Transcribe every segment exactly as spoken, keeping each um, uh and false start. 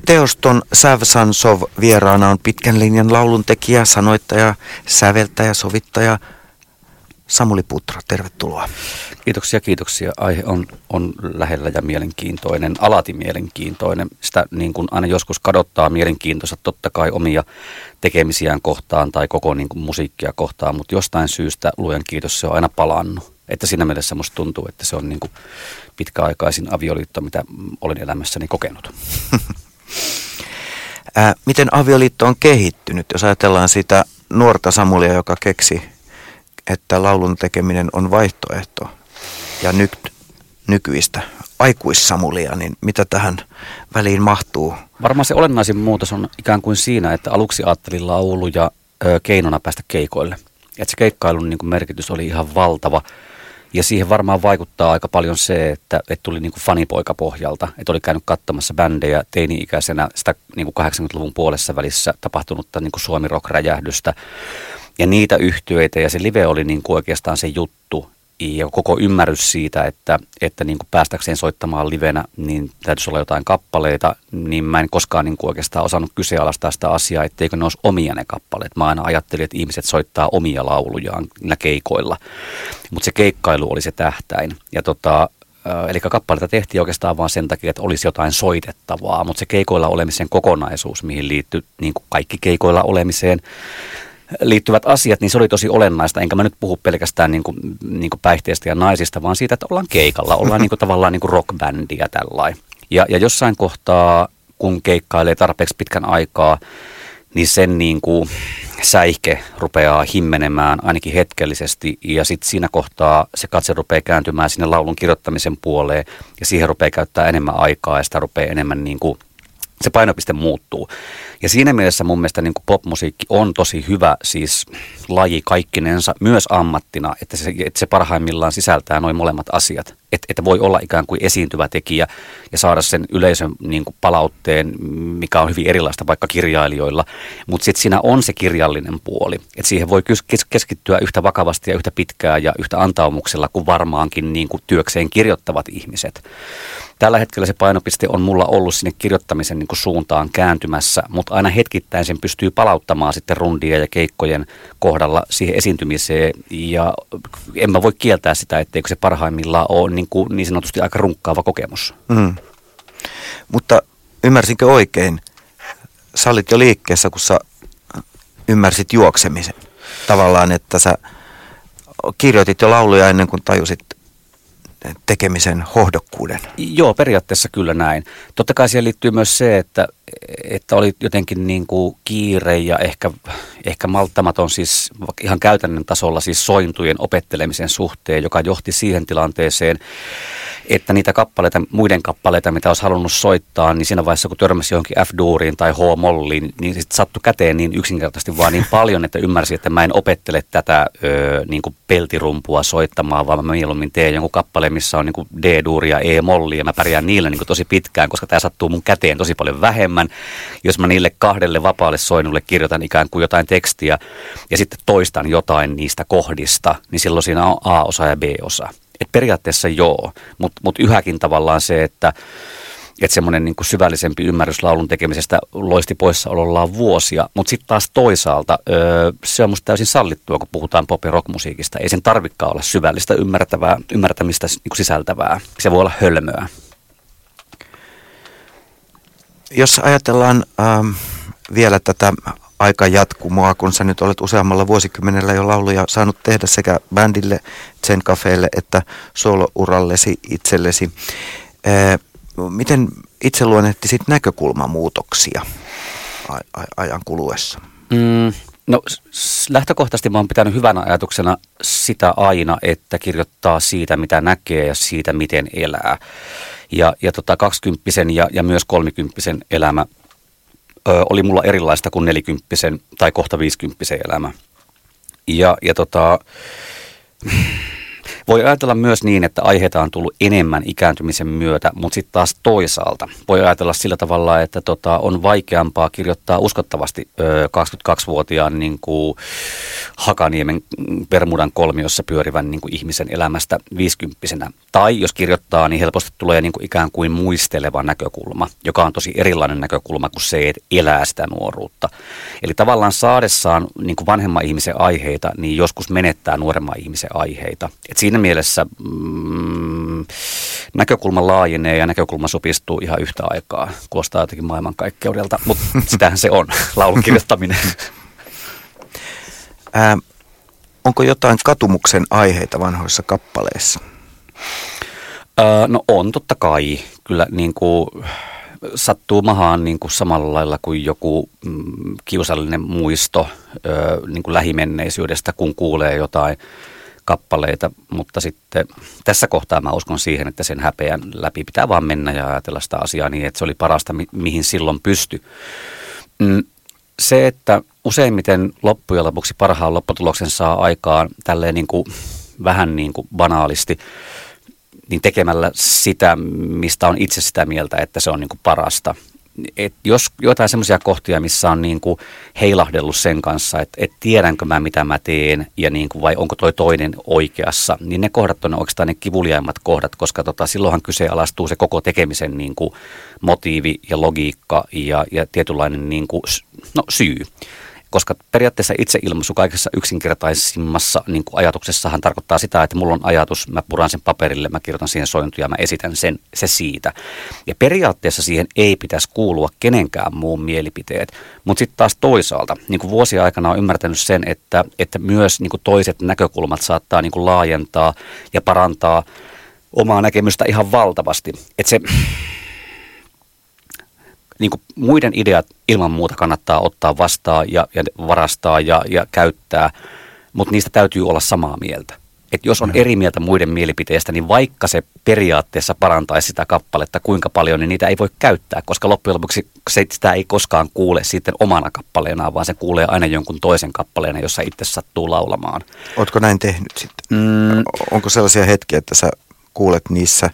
Teoston Savsansov vieraana on pitkän linjan lauluntekijä, sanoittaja, säveltäjä, sovittaja Samuli Putra. Tervetuloa. Kiitoksia, kiitoksia. Aihe on, on lähellä ja mielenkiintoinen, alati mielenkiintoinen. Sitä niin kuin aina joskus kadottaa mielenkiintoista totta kai omia tekemisiään kohtaan tai koko niin kuin musiikkia kohtaan, mutta jostain syystä luojan kiitos se on aina palannut. Että siinä mielessä musta tuntuu, että se on niin kuin pitkäaikaisin avioliitto, mitä olen elämässäni kokenut. Ää, miten avioliitto on kehittynyt, jos ajatellaan sitä nuorta Samulia, joka keksi, että laulun tekeminen on vaihtoehto, ja nyt nykyistä aikuissamulia, niin mitä tähän väliin mahtuu? Varmaan se olennaisin muutos on ikään kuin siinä, että aluksi ajattelin lauluja ö, keinona päästä keikoille. Että se keikkailun niin kuin merkitys oli ihan valtava. Ja siihen varmaan vaikuttaa aika paljon se, että, että tuli niin kuin fanipoikapohjalta. Että oli käynyt katsomassa bändejä teini-ikäisenä sitä niin kuin kahdeksankymmentäluvun puolessa välissä tapahtunutta niin kuin Suomi-rock-räjähdystä. Ja niitä yhtyeitä ja se live oli niin kuin oikeastaan se juttu. Ja koko ymmärrys siitä, että, että niin kuin päästäkseen soittamaan livenä, niin täytyisi olla jotain kappaleita, niin mä en koskaan niin kuin oikeastaan osannut kyseenalaistaa sitä asiaa, etteikö ne olisi omia ne kappaleet. Mä aina ajattelin, että ihmiset soittaa omia laulujaan niillä keikoilla, mutta se keikkailu oli se tähtäin. Ja tota, eli kappaleita tehtiin oikeastaan vaan sen takia, että olisi jotain soitettavaa, mutta se keikoilla olemisen kokonaisuus, mihin liittyy niin kuin kaikki keikoilla olemiseen, liittyvät asiat, niin se oli tosi olennaista. Enkä mä nyt puhu pelkästään niin kuin, niin kuin päihteistä ja naisista, vaan siitä, että ollaan keikalla. Ollaan niin kuin, tavallaan niin kuin rockbändiä tällainen. Ja, ja jossain kohtaa, kun keikkailee tarpeeksi pitkän aikaa, niin sen niin kuin säihke rupeaa himmenemään ainakin hetkellisesti. Ja sitten siinä kohtaa se katse rupeaa kääntymään sinne laulun kirjoittamisen puoleen. Ja siihen rupeaa käyttää enemmän aikaa ja sitä rupeaa enemmän niin kuin se painopiste muuttuu. Ja siinä mielessä mun mielestä niin kuin popmusiikki on tosi hyvä siis laji kaikkinensa, myös ammattina, että se, että se parhaimmillaan sisältää noin molemmat asiat. Että, että voi olla ikään kuin esiintyvä tekijä ja saada sen yleisön niin kuin palautteen, mikä on hyvin erilaista vaikka kirjailijoilla. Mutta sitten siinä on se kirjallinen puoli. Että siihen voi keskittyä yhtä vakavasti ja yhtä pitkään ja yhtä antaumuksella kuin varmaankin niin kuin työkseen kirjoittavat ihmiset. Tällä hetkellä se painopiste on mulla ollut sinne kirjoittamisen niin kuin suuntaan kääntymässä, mutta aina hetkittäin sen pystyy palauttamaan sitten rundien ja keikkojen kohdalla siihen esiintymiseen. Ja en mä voi kieltää sitä, etteikö se parhaimmillaan ole niin, kuin, niin sanotusti aika runkkaava kokemus. Mm. Mutta ymmärsinkö oikein? Sä olit jo liikkeessä, kun sä ymmärsit juoksemisen. Tavallaan, että sä kirjoitit jo lauluja ennen kuin tajusit tekemisen hohdokkuuden. Joo, periaatteessa kyllä näin. Totta kai siihen liittyy myös se, että, että oli jotenkin niin kuin kiire ja ehkä, ehkä malttamaton siis ihan käytännön tasolla siis sointujen opettelemisen suhteen, joka johti siihen tilanteeseen, että niitä kappaleita, muiden kappaleita, mitä olisi halunnut soittaa, niin siinä vaiheessa, kun törmäsi johonkin F-duuriin tai H-molliin, niin sitten sattui käteen niin yksinkertaisesti vaan niin paljon, että ymmärsin, että mä en opettele tätä ö, niin kuin peltirumpua soittamaan, vaan mä mieluummin teen jonkun kappaleen, missä on niin kuin D-duuri ja E-molli, ja mä pärjään niillä niin kuin tosi pitkään, koska tämä sattuu mun käteen tosi paljon vähemmän. Jos mä niille kahdelle vapaalle soinnulle kirjoitan ikään kuin jotain tekstiä, ja sitten toistan jotain niistä kohdista, niin silloin siinä on A-osa ja B-osa. Et periaatteessa joo, mutta mut yhäkin tavallaan se, että et semmoinen niinku syvällisempi ymmärrys laulun tekemisestä loisti poissaolollaan vuosia, mutta sitten taas toisaalta öö, se on musta täysin sallittua, kun puhutaan pop- ja rockmusiikista. Ei sen tarvikaan olla syvällistä ymmärtävää, ymmärtämistä niinku sisältävää. Se voi olla hölmöä. Jos ajatellaan ähm, vielä tätä aikajatkumoa, kun sä nyt olet useammalla vuosikymmenellä jo lauluja saanut tehdä sekä bändille, Zen Cafeelle että solourallesi itsellesi. Ää, miten itse luonnehtisit näkökulmamuutoksia a- a- ajan kuluessa? Mm, no lähtökohtaisesti mä oon pitänyt hyvänä ajatuksena sitä aina, että kirjoittaa siitä, mitä näkee ja siitä, miten elää. Ja, ja tota, kaksikymppisen ja, ja myös kolmikymppisen elämä oli mulla erilaista kuin nelikymppisen tai kohta viisikymppisen elämä. Ja, ja tota, Voi ajatella myös niin, että aiheita on tullut enemmän ikääntymisen myötä, mutta sitten taas toisaalta voi ajatella sillä tavalla, että tota, on vaikeampaa kirjoittaa uskottavasti ö, kaksikymmentäkaksivuotiaan niin kuin Hakaniemen Bermudan kolmiossa pyörivän niin kuin ihmisen elämästä viisikymppisenä. Tai jos kirjoittaa, niin helposti tulee niin kuin ikään kuin muisteleva näkökulma, joka on tosi erilainen näkökulma kuin se, että elää sitä nuoruutta. Eli tavallaan saadessaan niin kuin vanhemman ihmisen aiheita, niin joskus menettää nuoremman ihmisen aiheita. Et siinä mielessä mm, näkökulma laajenee ja näkökulma supistuu ihan yhtä aikaa. Kuulostaa jotenkin maailmankaikkeudelta, mutta sitähän se on, laulun kirjoittaminen. Ää, onko jotain katumuksen aiheita vanhoissa kappaleissa? Öö, no on totta kai. Kyllä niin kuin sattuu mahaan niin kuin samalla lailla kuin joku mm, kiusallinen muisto öö, niin kuin lähimenneisyydestä, kun kuulee jotain kappaleita. Mutta sitten tässä kohtaa mä uskon siihen, että sen häpeän läpi pitää vaan mennä ja ajatella sitä asiaa niin, että se oli parasta, mi- mihin silloin pystyi. Mm, se, että useimmiten loppujen lopuksi parhaan lopputuloksen saa aikaan tälleen niin kuin, vähän niin kuin banaalisti, niin tekemällä sitä, mistä on itse sitä mieltä, että se on niin kuin parasta. Et jos jotain semmoisia kohtia, missä on niin kuin heilahdellut sen kanssa, että et tiedänkö mä mitä mä teen ja niin kuin, vai onko toi toinen oikeassa, niin ne kohdat on oikeastaan ne kivuliaimmat kohdat, koska tota, silloinhan kyseenalaistuu se koko tekemisen niin kuin motiivi ja logiikka ja, ja tietynlainen niin kuin, no, syy. Koska periaatteessa itseilmaisu kaikessa yksinkertaisimmassa niin kuin ajatuksessahan tarkoittaa sitä, että mulla on ajatus, mä puran sen paperille, mä kirjoitan siihen sointuja, mä esitän sen, se siitä. Ja periaatteessa siihen ei pitäisi kuulua kenenkään muun mielipiteet. Mutta sitten taas toisaalta, niin kuin vuosien aikana on ymmärtänyt sen, että, että myös niin kuin toiset näkökulmat saattaa niin kuin laajentaa ja parantaa omaa näkemystä ihan valtavasti. Että se... Niin kuin muiden ideat ilman muuta kannattaa ottaa vastaan ja, ja varastaa ja, ja käyttää, mutta niistä täytyy olla samaa mieltä. Et jos on eri mieltä muiden mielipiteistä, niin vaikka se periaatteessa parantaisi sitä kappaletta kuinka paljon, niin niitä ei voi käyttää, koska loppujen lopuksi se, sitä ei koskaan kuule sitten omana kappaleenaan, vaan se kuulee aina jonkun toisen kappaleena, jossa itse sattuu laulamaan. Ootko näin tehnyt sitten? Mm. Onko sellaisia hetkiä, että sä kuulet niissä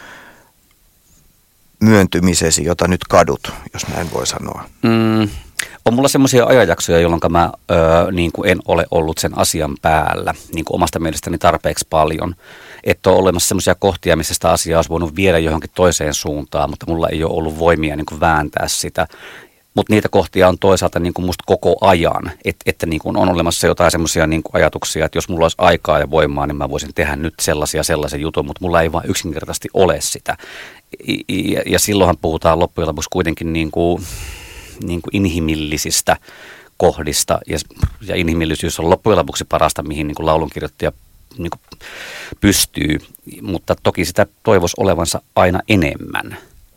myöntymisesi, jota nyt kadut, jos näin voi sanoa? Mm, on mulla semmoisia ajanjaksoja, jolloin mä ö, niin kuin en ole ollut sen asian päällä niin kuin omasta mielestäni tarpeeksi paljon. Että on olemassa semmoisia kohtia, missä sitä asiaa olisi voinut viedä johonkin toiseen suuntaan, mutta mulla ei ole ollut voimia niin kuin vääntää sitä. Mutta niitä kohtia on toisaalta niin kuin musta koko ajan, Et, että niin kuin on olemassa jotain semmoisia niin kuin ajatuksia, että jos mulla olisi aikaa ja voimaa, niin mä voisin tehdä nyt sellaisia sellaisen jutun, mutta mulla ei vaan yksinkertaisesti ole sitä. Ja, ja silloinhan puhutaan loppujen lopuksi kuitenkin niin kuin, niin kuin inhimillisistä kohdista, ja, ja inhimillisyys on loppujen lopuksi parasta, mihin niin kuin laulunkirjoittaja niin kuin pystyy, mutta toki sitä toivoisi olevansa aina enemmän.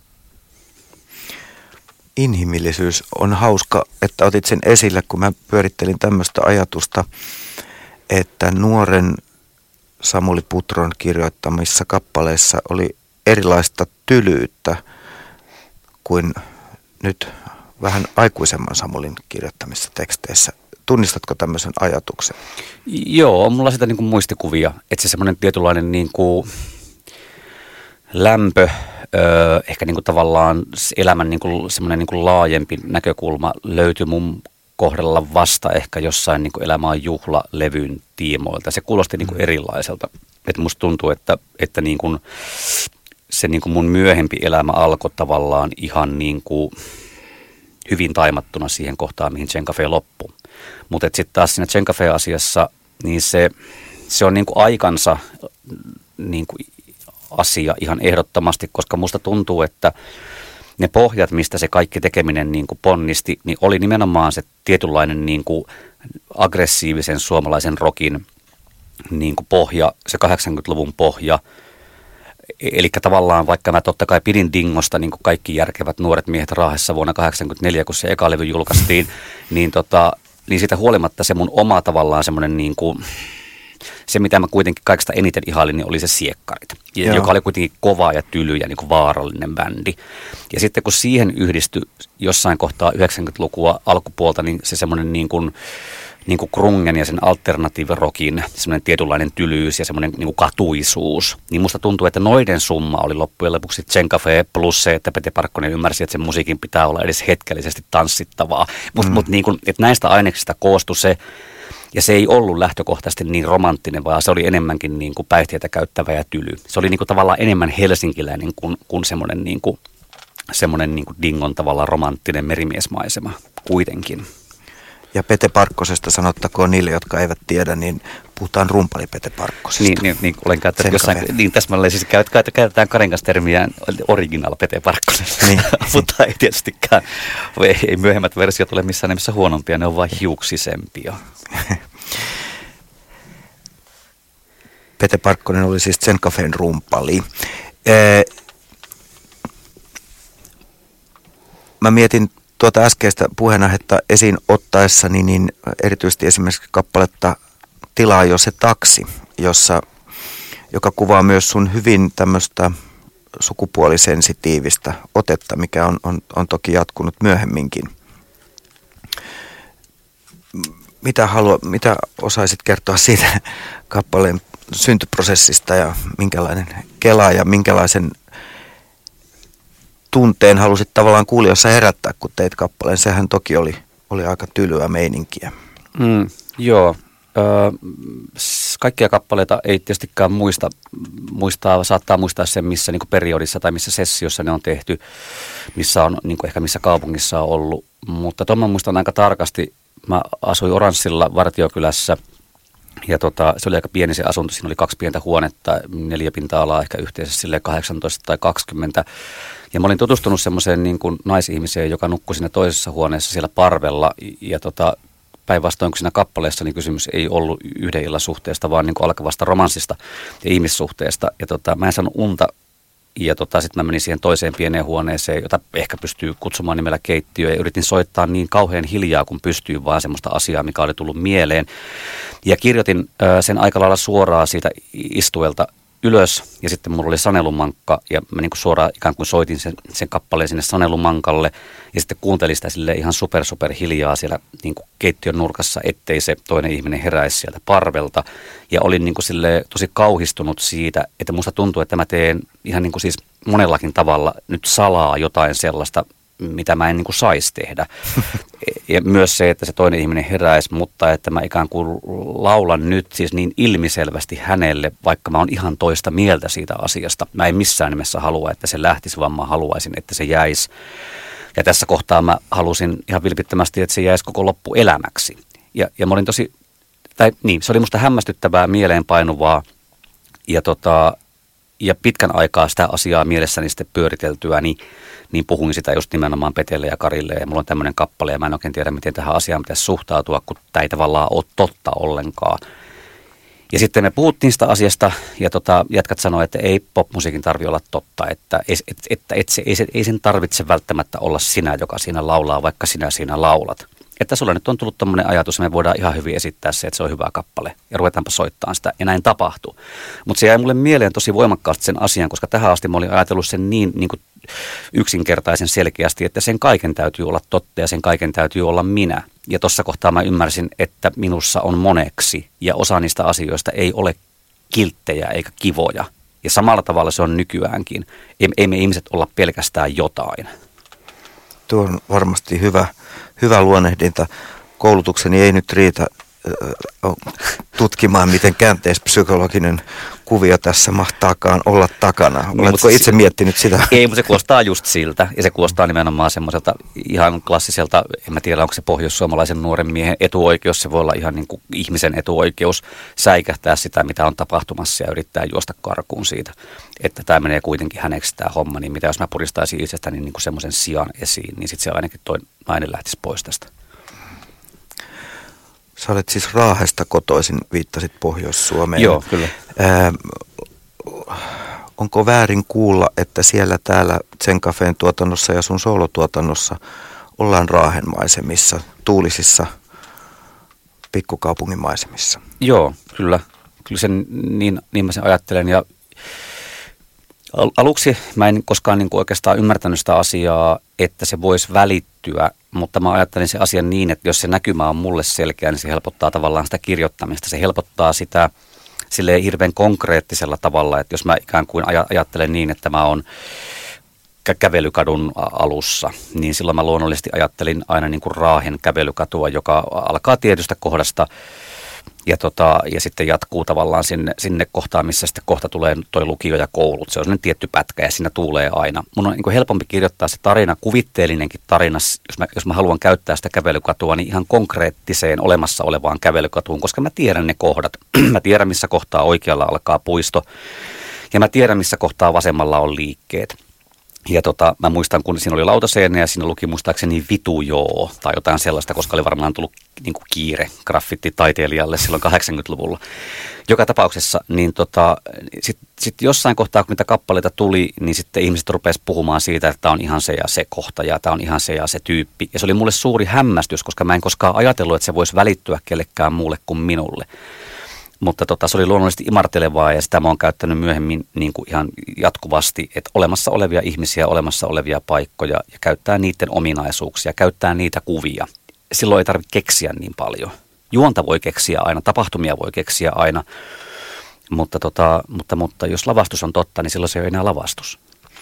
Inhimillisyys on hauska, että otit sen esille, kun mä pyörittelin tämmöistä ajatusta, että nuoren Samuli Putron kirjoittamissa kappaleissa oli erilaista tylyyttä kuin nyt vähän aikuisemman Samulin kirjoittamissa teksteissä. Tunnistatko tämmöisen ajatuksen? Joo, on mulla sitä niin kuin muistikuvia, että se semmoinen tietynlainen niin kuin lämpö, öö, ehkä niin kuin tavallaan elämän niin kuin semmoinen niin kuin laajempi näkökulma löytyi mun kohdalla vasta ehkä jossain niin kuin Elämä on juhla-levyn tiimoilta. Se kuulosti niin kuin erilaiselta. Että musta tuntuu, että, että niin kuin se niin kuin mun myöhempi elämä alkoi tavallaan ihan niin kuin hyvin taimattuna siihen kohtaan, mihin Chen Cafe loppui. Mutta sitten taas siinä Chen Cafe-asiassa, niin se, se on niin kuin aikansa niin kuin asia ihan ehdottomasti, koska musta tuntuu, että ne pohjat, mistä se kaikki tekeminen niin kuin ponnisti, niin oli nimenomaan se tietynlainen niin kuin aggressiivisen suomalaisen rockin niin kuin pohja, se kahdeksankymmentäluvun pohja. Eli tavallaan vaikka mä totta kai pidin Dingosta, niin kuin kaikki järkevät nuoret miehet Raahessa vuonna kahdeksankymmentäneljä, kun se eka levy julkaistiin, niin, tota, niin siitä huolimatta se mun oma tavallaan semmoinen niin kuin, se mitä mä kuitenkin kaikista eniten ihailin, niin oli se Siekkarit, Joo. joka oli kuitenkin kova ja tyly ja niin kuin vaarallinen bändi. Ja sitten kun siihen yhdistyi jossain kohtaa yhdeksänkymmentälukua alkupuolta, niin se semmoinen niin kuin niin kuin grungen ja sen alternatiivirokin semmoinen tietynlainen tylyys ja semmoinen niin kuin katuisuus. Niin musta tuntuu, että noiden summa oli loppujen lopuksi Zen Cafe plus se, että Pete Parkkonen ymmärsi, että sen musiikin pitää olla edes hetkellisesti tanssittavaa. Mutta mm. mut niin kuin, että näistä aineksista koostui se, ja se ei ollut lähtökohtaisesti niin romanttinen, vaan se oli enemmänkin niin kuin päihteitä käyttävä ja tyly. Se oli niin kuin tavallaan enemmän helsinkiläinen kuin, kuin semmoinen, niin kuin, semmoinen niin kuin dingon tavallaan romanttinen merimiesmaisema kuitenkin. Ja Pete Parkkosesta sanottakoon niille, jotka eivät tiedä, niin puhutaan rumpali Pete Parkkosesta. Niin, niin, niin olen käyttänyt jossain, niin täsmälleen siis käytetään Karin kanssa termiä original Pete Parkkosesta, niin. Mutta ei tietystikään, ei, ei myöhemmät versiot ole missään nimessä huonompia, ne on vain hiuksisempia. Pete Parkkonen oli siis Zen Cafén rumpali. Ee, mä mietin tuota äskeistä puheenaihetta esiin ottaessani, niin erityisesti esimerkiksi kappaletta Tilaa jo se taksi, jossa, joka kuvaa myös sun hyvin tämmöistä sukupuolisensitiivistä otetta, mikä on, on, on toki jatkunut myöhemminkin. Mitä, halua, mitä osaisit kertoa siitä kappaleen syntyprosessista ja minkälainen kela ja minkälaisen tunteen halusit tavallaan kuulijoissa herättää, kun teit kappaleen? Sehän toki oli, oli aika tylyä meininkiä. Mm, joo. Öö, kaikkia kappaleita ei tietystikään muista, muistaa, saattaa muistaa sen, missä niin kuin periodissa tai missä sessiossa ne on tehty, missä on, niin kuin ehkä missä kaupungissa on ollut. Mutta tuon mä muistan aika tarkasti. Mä asuin Oranssilla Vartiokylässä ja tota, se oli aika pieni se asunto. Siinä oli kaksi pientä huonetta, neljä pinta-alaa, ehkä yhteensä silleen kahdeksantoista tai kaksikymmentä. Ja mä olin tutustunut semmoiseen niin kuin naisihmiseen, joka nukkui siinä toisessa huoneessa siellä parvella. Ja tota, päinvastoin kuin siinä kappaleessa, niin kysymys ei ollut yhden illan suhteesta, vaan niin kuin alkavasta romanssista ja ihmissuhteesta. Ja tota, mä en saanut unta. Ja tota, sitten mä menin siihen toiseen pieneen huoneeseen, jota ehkä pystyy kutsumaan nimellä keittiö. Ja yritin soittaa niin kauhean hiljaa, kun pystyy, vaan semmoista asiaa, mikä oli tullut mieleen. Ja kirjoitin ö, sen aika lailla suoraan siitä istuelta ylös. Ja sitten mulla oli sanelumankka ja mä niin kuin suoraan ikään kuin soitin sen, sen kappaleen sinne sanelumankalle. Ja sitten kuuntelin sitä silleen ihan super super hiljaa siellä niin kuin keittiön nurkassa, ettei se toinen ihminen heräisi sieltä parvelta. Ja olin niin kuin silleen tosi kauhistunut siitä, että musta tuntuu, että mä teen ihan niin kuin siis monellakin tavalla nyt salaa jotain sellaista, mitä mä en niin kuin saisi tehdä. Ja myös se, että se toinen ihminen heräisi, mutta että mä ikään kuin laulan nyt siis niin ilmiselvästi hänelle, vaikka mä oon ihan toista mieltä siitä asiasta. Mä en missään nimessä halua, että se lähtisi, vaan mä haluaisin, että se jäisi. Ja tässä kohtaa mä halusin ihan vilpittömästi, että se jäisi koko loppuelämäksi. Ja, ja mä olin tosi, tai niin, se oli musta hämmästyttävää, mieleenpainuvaa ja tota... Ja pitkän aikaa sitä asiaa mielessäni sitten pyöriteltyä, niin, niin puhuin sitä just nimenomaan Petelle ja Karille. Ja mulla on tämmöinen kappale ja mä en oikein tiedä, miten tähän asiaan pitäisi suhtautua, kun tämä ei tavallaan ole totta ollenkaan. Ja sitten me puhuttiin sitä asiasta ja tota, jätkät sanoi, että ei popmusiikin tarvitse olla totta. Että, et, et, että et se, ei, se, ei sen tarvitse välttämättä olla sinä, joka siinä laulaa, vaikka sinä siinä laulat. Että sulla nyt on tullut tommoinen ajatus, että me voidaan ihan hyvin esittää se, että se on hyvä kappale. Ja ruvetaanpa soittamaan sitä, ja näin tapahtuu. Mutta se jäi mulle mieleen tosi voimakkaasti sen asian, koska tähän asti mä olin ajatellut sen niin, niin kuin yksinkertaisen selkeästi, että sen kaiken täytyy olla totta ja sen kaiken täytyy olla minä. Ja tuossa kohtaa mä ymmärsin, että minussa on moneksi, ja osa niistä asioista ei ole kilttejä eikä kivoja. Ja samalla tavalla se on nykyäänkin. Ei, ei me ihmiset olla pelkästään jotain. Tuo on varmasti hyvä. Hyvä luonnehdinta. Koulutukseni ei nyt riitä äh, tutkimaan, miten käänteispsykologinen kuvio tässä mahtaakaan olla takana. Niin, oletko itse se, miettinyt sitä? Ei, mutta se kuulostaa just siltä. Ja se kuulostaa nimenomaan semmoiselta ihan klassiselta, en mä tiedä onko se pohjoissuomalaisen nuoren miehen etuoikeus. Se voi olla ihan niin kuin ihmisen etuoikeus säikähtää sitä, mitä on tapahtumassa ja yrittää juosta karkuun siitä. Että tämä menee kuitenkin häneksi tämä homma. Niin mitä jos mä puristaisin itsestäni niin kuin semmoisen sijan esiin, niin sitten se ainakin toi nainen lähtisi pois tästä. Sä olet siis Raahesta kotoisin, viittasit Pohjois-Suomeen. Joo, kyllä. Ää, onko väärin kuulla, että siellä täällä Zen Cafén tuotannossa ja sun soolotuotannossa ollaan Raahen maisemissa, tuulisissa pikkukaupungin maisemissa? Joo, kyllä. Kyllä sen, niin, niin mä sen ajattelen. Ja Aluksi mä en koskaan niin kuin oikeastaan ymmärtänyt sitä asiaa, että se voisi välittyä, mutta mä ajattelin sen asian niin, että jos se näkymä on mulle selkeä, niin se helpottaa tavallaan sitä kirjoittamista. Se helpottaa sitä silleen hirveän konkreettisella tavalla, että jos mä ikään kuin ajattelen niin, että mä oon kävelykadun alussa, niin silloin mä luonnollisesti ajattelin aina niin kuin Raahen kävelykatua, joka alkaa tietystä kohdasta ja, tota, ja sitten jatkuu tavallaan sinne, sinne kohtaan, missä sitten kohta tulee toi lukio ja koulut. Se on sellainen tietty pätkä ja siinä tulee aina. Mun on niin kuin helpompi kirjoittaa se tarina, kuvitteellinenkin tarina, jos mä, jos mä haluan käyttää sitä kävelykatua, niin ihan konkreettiseen olemassa olevaan kävelykatuun, koska mä tiedän ne kohdat. Mä tiedän, missä kohtaa oikealla alkaa puisto ja mä tiedän, missä kohtaa vasemmalla on liikkeet. Ja tota, mä muistan, kun siinä oli lautaseinä ja siinä luki muistaakseni vitu joo tai jotain sellaista, koska oli varmaan tullut niin kuin kiire graffititaiteilijalle silloin kahdeksankymmentäluvulla. Joka tapauksessa, niin tota, sitten sit jossain kohtaa, kun niitä kappaleita tuli, niin sitten ihmiset rupesivat puhumaan siitä, että tämä on ihan se ja se kohta ja tämä on ihan se ja se tyyppi. Ja se oli mulle suuri hämmästys, koska mä en koskaan ajatellut, että se voisi välittyä kellekään muulle kuin minulle. Mutta tota, se oli luonnollisesti imartelevaa ja sitä mä oon käyttänyt myöhemmin niin kuin ihan jatkuvasti, että olemassa olevia ihmisiä, olemassa olevia paikkoja ja käyttää niiden ominaisuuksia, käyttää niitä kuvia. Silloin ei tarvitse keksiä niin paljon. Juonta voi keksiä aina, tapahtumia voi keksiä aina, mutta, tota, mutta, mutta jos lavastus on totta, niin silloin se ei ole enää lavastus.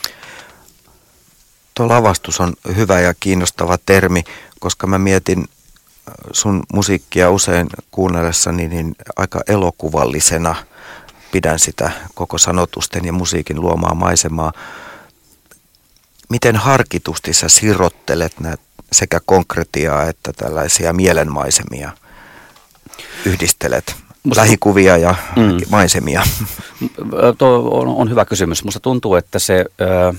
Tuo lavastus on hyvä ja kiinnostava termi, koska mä mietin sun musiikkia usein kuunnellessani niin aika elokuvallisena. Pidän sitä koko sanotusten ja musiikin luomaa maisemaa. Miten harkitusti sä sirottelet näitä sekä konkretiaa että tällaisia mielenmaisemia? Yhdistelet Musta lähikuvia ja mm. maisemia. Tuo on, on hyvä kysymys. Musta tuntuu, että se... Ö-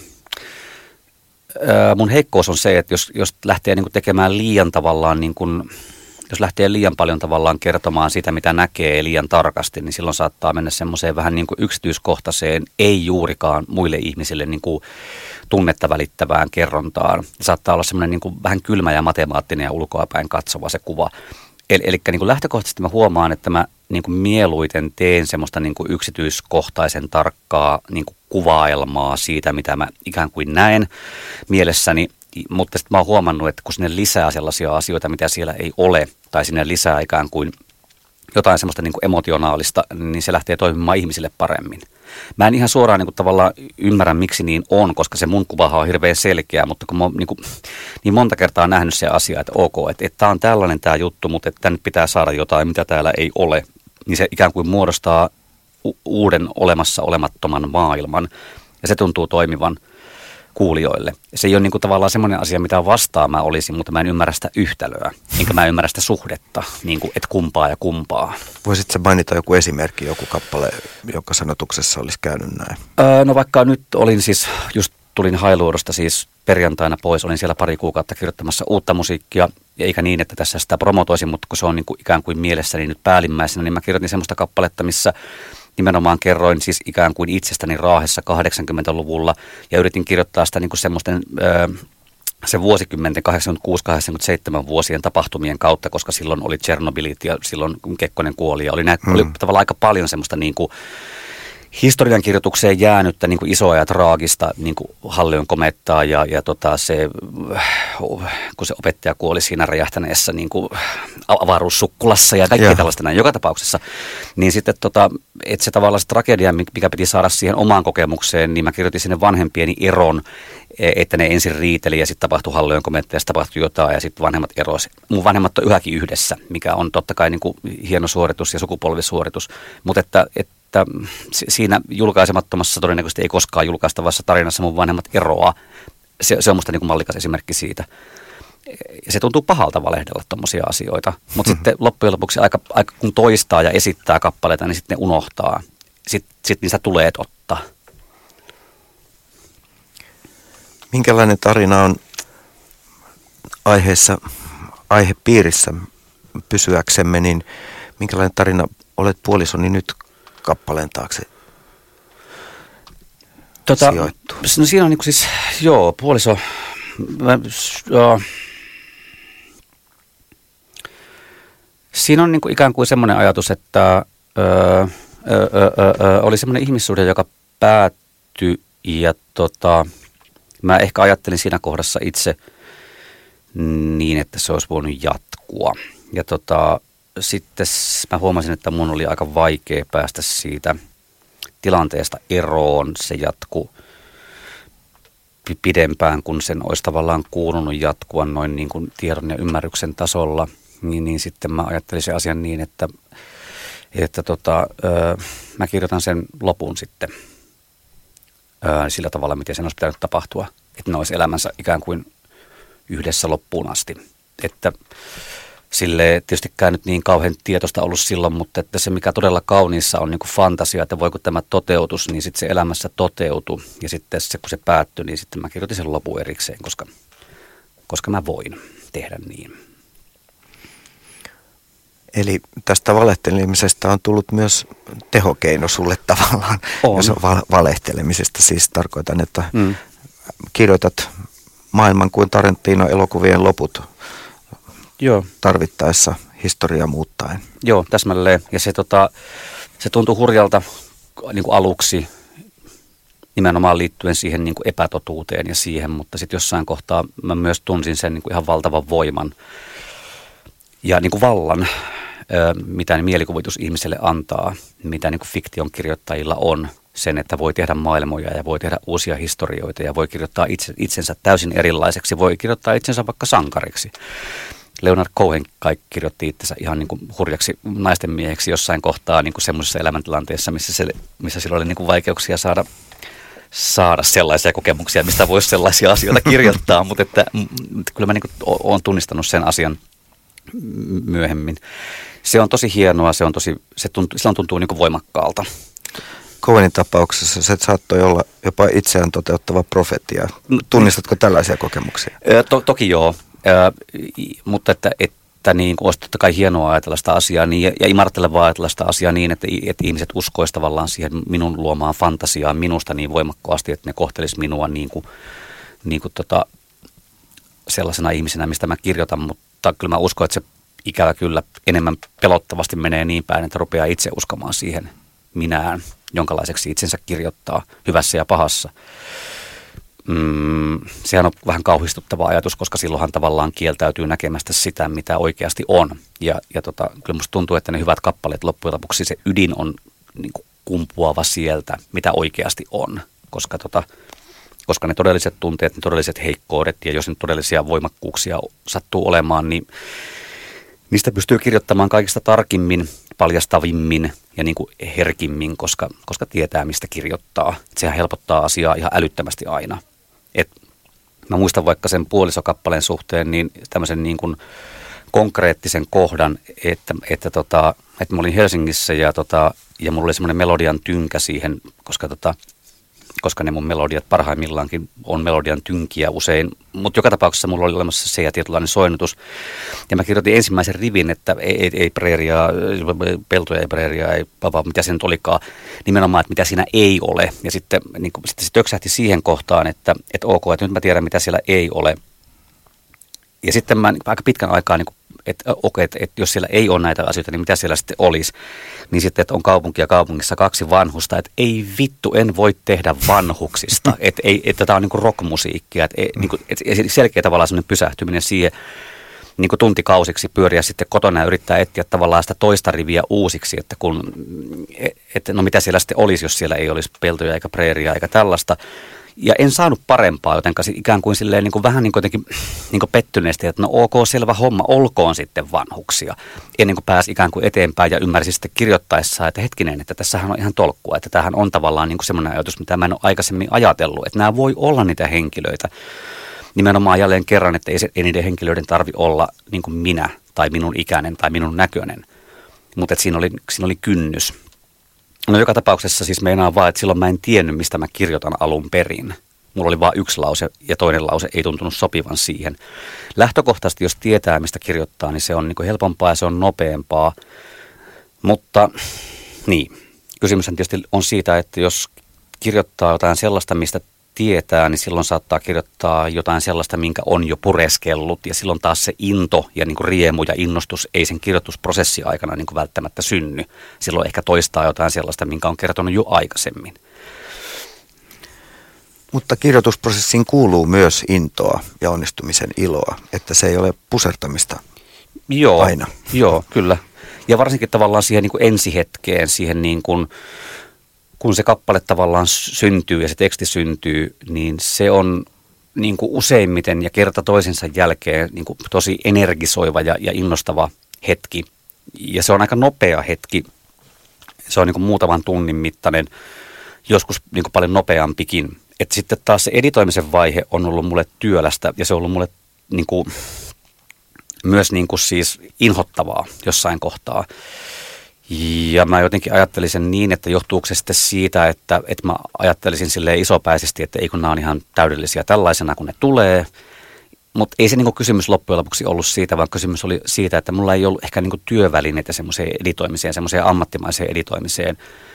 Mun heikkous on se, että jos, jos lähtee niin kuin tekemään liian tavallaan, niin kuin, jos lähtee liian paljon tavallaan kertomaan sitä, mitä näkee liian tarkasti, niin silloin saattaa mennä semmoiseen vähän niin kuin yksityiskohtaiseen, ei juurikaan muille ihmisille niin kuin tunnetta välittävään kerrontaan. Saattaa olla semmoinen niin kuin vähän kylmä ja matemaattinen ja ulkoapäin katsova se kuva. Eli, eli niin kuin lähtökohtaisesti mä huomaan, että mä niin kuin mieluiten teen semmoista niin kuin yksityiskohtaisen tarkkaa niin kuin kuvailmaa siitä, mitä mä ikään kuin näen mielessäni. Mutta sitten mä oon huomannut, että kun sinne lisää sellaisia asioita, mitä siellä ei ole, tai sinne lisää ikään kuin jotain semmoista niin kuin emotionaalista, niin se lähtee toimimaan ihmisille paremmin. Mä en ihan suoraan niin kuin tavallaan ymmärrä, miksi niin on, koska se mun kuvahan on hirveän selkeä, mutta kun mä oon niin, kuin, niin monta kertaa nähnyt se asia, että ok, että, että tämä on tällainen tämä juttu, mutta että tänne pitää saada jotain, mitä täällä ei ole, niin se ikään kuin muodostaa u- uuden olemassa olemattoman maailman, ja se tuntuu toimivan kuulijoille. Se ei ole niin kuin tavallaan semmoinen asia, mitä vastaan mä olisin, mutta mä en ymmärrä sitä yhtälöä, enkä mä ymmärrä sitä suhdetta, niin kuin, että kumpaa ja kumpaa. Voisitko mainita joku esimerkki, joku kappale, joka sanotuksessa olisi käynyt näin? Öö, no vaikka nyt olin siis, just tulin Hailuodosta siis perjantaina pois, olin siellä pari kuukautta kirjoittamassa uutta musiikkia, ja eikä niin, että tässä sitä promotoisin, mutta kun se on niin kuin ikään kuin mielessäni nyt päällimmäisenä, niin mä kirjoitin semmoista kappaletta, missä nimenomaan kerroin siis ikään kuin itsestäni Raahessa kahdeksankymmentäluvulla ja yritin kirjoittaa sitä niin kuin semmoisten öö, se vuosikymmenten kahdeksankymmentäkuusi kahdeksankymmentäseitsemän vuosien tapahtumien kautta, koska silloin oli Tsernobylit ja silloin Kekkonen kuoli ja oli, näitä, hmm. oli tavallaan aika paljon semmoista niin kuin historiankirjoitukseen jäänyttä niin kuin isoa ja traagista niin kuin Hallion komettaa ja, ja tota se, kun se opettaja kuoli siinä räjähtäneessä niin kuin avaruussukkulassa ja kaikkea tällaista näin joka tapauksessa, niin sitten tota, että se tavallaan se tragedia, mikä piti saada siihen omaan kokemukseen, niin mä kirjoitin sinne vanhempieni eron, että ne ensin riiteli ja sitten tapahtui Hallion kometta ja sitten tapahtui jotain ja sitten vanhemmat erosi. Mun vanhemmat on yhäkin yhdessä, mikä on totta kai niin kuin hieno suoritus ja sukupolvisuoritus, mutta että, että että siinä julkaisemattomassa todennäköisesti ei koskaan julkaistavassa tarinassa mun vanhemmat eroaa. Se, se on musta niin kuin mallikas esimerkki siitä. Ja se tuntuu pahalta valehdella tommosia asioita, mutta mm-hmm. sitten loppujen lopuksi aika, aika kun toistaa ja esittää kappaleita, niin sitten ne unohtaa. Sitten sit niistä tulee totta. Minkälainen tarina on aiheessa, aihepiirissä pysyäksemme, niin minkälainen tarina olet puolisoni nyt kappaleen taakse tota, sijoittu? No siinä on niin kuin siis, joo, puoliso, mä, joo. Siinä on niin kuin ikään kuin semmoinen ajatus, että öö, öö, öö, öö, oli semmoinen ihmissuhde, joka päättyi Ja tota, mä ehkä ajattelin siinä kohdassa itse niin, että se olisi voinut jatkua. Ja tota, sitten mä huomasin, että mun oli aika vaikea päästä siitä tilanteesta eroon. Se jatkuu pidempään, kun sen olisi tavallaan kuulunut jatkua noin niin kuin tiedon ja ymmärryksen tasolla. Niin, niin sitten mä ajattelin sen asian niin, että, että tota, ö, mä kirjoitan sen lopun sitten ö, sillä tavalla, miten sen olisi pitänyt tapahtua. Että ne olisi elämänsä ikään kuin yhdessä loppuun asti. Että sille tietystikään nyt niin kauhean tietoista ollut silloin, mutta että se mikä todella kauniissa on niin kuin fantasia, että voiko tämä toteutus, niin sitten se elämässä toteutui. Ja sitten se, kun se päättyi, niin sitten mä kirjoitin sen lopun erikseen, koska, koska mä voin tehdä niin. Eli tästä valehtelemisesta on tullut myös tehokeino sulle tavallaan. On. Jos on val- valehtelemisesta, siis tarkoitan, että Mm. kirjoitat maailman kuin Tarantino-elokuvien loput. Joo. Tarvittaessa historia muuttaen. Joo, täsmälleen. Ja se, tota, se tuntui hurjalta niin kuin aluksi nimenomaan liittyen siihen niin kuin epätotuuteen ja siihen, mutta sitten jossain kohtaa mä myös tunsin sen niin kuin ihan valtavan voiman ja niin kuin vallan, mitä mielikuvitus ihmiselle antaa, mitä niin kuin fiktion kirjoittajilla on, sen, että voi tehdä maailmoja ja voi tehdä uusia historioita ja voi kirjoittaa itse, itsensä täysin erilaiseksi, voi kirjoittaa itsensä vaikka sankariksi. Leonard Cohen kaikki kirjoitti itsensä ihan niin kuin hurjaksi naisten mieheksi jossain kohtaa niin kuin semmoisessa elämäntilanteessa, missä, se, missä sillä oli niin kuin vaikeuksia saada, saada sellaisia kokemuksia, mistä voisi sellaisia asioita kirjoittaa, mutta että, kyllä mä niin kuin olen tunnistanut sen asian myöhemmin. Se on tosi hienoa, se on tosi, se tuntuu, silloin tuntuu niin kuin voimakkaalta. Cohenin tapauksessa se saattoi olla jopa itseään toteuttava profetia. Tunnistatko tällaisia kokemuksia? To, toki joo, Ö, mutta että, että niin kuin olisi totta kai hienoa ajatella sitä asiaa niin, ja, ja imartelevaa ajatella sitä asiaa niin, että, että ihmiset uskoisivat tavallaan siihen minun luomaan fantasiaan minusta niin voimakkaasti, että ne kohtelisi minua niin kuin, niin kuin tota, sellaisena ihmisenä, mistä mä kirjoitan, mutta kyllä mä uskon, että se ikävä kyllä enemmän pelottavasti menee niin päin, että rupeaa itse uskomaan siihen minään, jonkalaiseksi itsensä kirjoittaa hyvässä ja pahassa. Mm, sehän on vähän kauhistuttava ajatus, koska silloinhan tavallaan kieltäytyy näkemästä sitä, mitä oikeasti on. Ja, ja tota, kyllä musta tuntuu, että ne hyvät kappaleet loppujen lopuksi se ydin on niin kuin kumpuava sieltä, mitä oikeasti on. Koska, tota, koska ne todelliset tunteet, ne todelliset heikkoudet ja jos ne todellisia voimakkuuksia sattuu olemaan, niin niistä pystyy kirjoittamaan kaikista tarkimmin, paljastavimmin ja niin kuin herkimmin, koska, koska tietää, mistä kirjoittaa. Et sehän helpottaa asiaa ihan älyttömästi aina. Et mä muistan vaikka sen puolisokappaleen suhteen niin tämmöisen niin kuin konkreettisen kohdan, että, että, tota, että mä olin Helsingissä ja, tota, ja mulla oli semmoinen melodian tynkä siihen, koska tota, koska ne mun melodiat parhaimmillaankin on melodian tynkiä usein, mutta joka tapauksessa mulla oli olemassa se ja tietynlainen soinnutus. Ja mä kirjoitin ensimmäisen rivin, että ei, ei, ei preeriaa, peltoja ei preeriaa, ei papa, mitä se nyt olikaan, nimenomaan, että mitä siinä ei ole. Ja sitten, niin kun, sitten se töksähti siihen kohtaan, että, että ok, että nyt mä tiedän, mitä siellä ei ole. Ja sitten mä aika pitkän aikaa, niin että okei, että, että jos siellä ei ole näitä asioita, niin mitä siellä sitten olisi. Niin sitten, että on kaupunki ja kaupungissa kaksi vanhusta, että ei vittu, en voi tehdä vanhuksista. Että, ei, että tämä on niin kuin rockmusiikkia. Että, niin kuin, että selkeä tavallaan sellainen pysähtyminen siihen niin kuin tuntikausiksi pyöriä sitten kotona ja yrittää etsiä tavallaan sitä toista riviä uusiksi. Että, kun, että no mitä siellä sitten olisi, jos siellä ei olisi peltoja eikä preeria eikä tällaista. Ja en saanut parempaa, jotenka ikään kuin silleen niin kuin vähän niin kuin jotenkin niin kuin pettyneesti, että no ok, selvä homma, olkoon sitten vanhuksia. Ennen kuin pääsi ikään kuin eteenpäin ja ymmärsi sitten kirjoittaessaan, että hetkinen, että tässähän on ihan tolkkua, että tämähän on tavallaan niin kuin semmoinen ajatus, mitä mä en ole aikaisemmin ajatellut, että nämä voi olla niitä henkilöitä. Nimenomaan jälleen kerran, että ei, se, ei niiden henkilöiden tarvi olla niin kuin minä tai minun ikäinen tai minun näköinen, mutta että siinä oli, siinä oli kynnys. No joka tapauksessa siis meinaa vaan, että silloin mä en tiennyt, mistä mä kirjoitan alun perin. Mulla oli vain yksi lause ja toinen lause ei tuntunut sopivan siihen. Lähtökohtaisesti, jos tietää, mistä kirjoittaa, niin se on niin kuin helpompaa ja se on nopeampaa. Mutta niin, kysymyshän tietysti on siitä, että jos kirjoittaa jotain sellaista, mistä tietää, niin silloin saattaa kirjoittaa jotain sellaista, minkä on jo pureskellut. Ja silloin taas se into ja niin kuin riemu ja innostus ei sen kirjoitusprosessi aikana niin kuin välttämättä synny. Silloin ehkä toistaa jotain sellaista, minkä on kertonut jo aikaisemmin. Mutta kirjoitusprosessiin kuuluu myös intoa ja onnistumisen iloa, että se ei ole pusertamista joo, aina. Joo, kyllä. Ja varsinkin tavallaan siihen niin kuin ensihetkeen, siihen niin kuin, kun se kappale tavallaan syntyy ja se teksti syntyy, niin se on niin kuin useimmiten ja kerta toisensa jälkeen niin kuin tosi energisoiva ja, ja innostava hetki. Ja se on aika nopea hetki. Se on niin kuin muutaman tunnin mittainen, joskus niin kuin paljon nopeampikin. Et sitten taas se editoimisen vaihe on ollut mulle työlästä ja se on ollut mulle niin kuin, myös niin kuin siis inhottavaa jossain kohtaa. Ja mä jotenkin ajattelin sen niin, että johtuuko se sitten siitä, että, että mä ajattelisin silleen isopäisesti, että ei kun nämä on ihan täydellisiä tällaisena, kun ne tulee. Mutta ei se niinku kysymys loppujen lopuksi ollut siitä, vaan kysymys oli siitä, että mulla ei ollut ehkä niinku työvälineitä semmoiseen editoimiseen, semmoiseen ammattimaiseen editoimiseen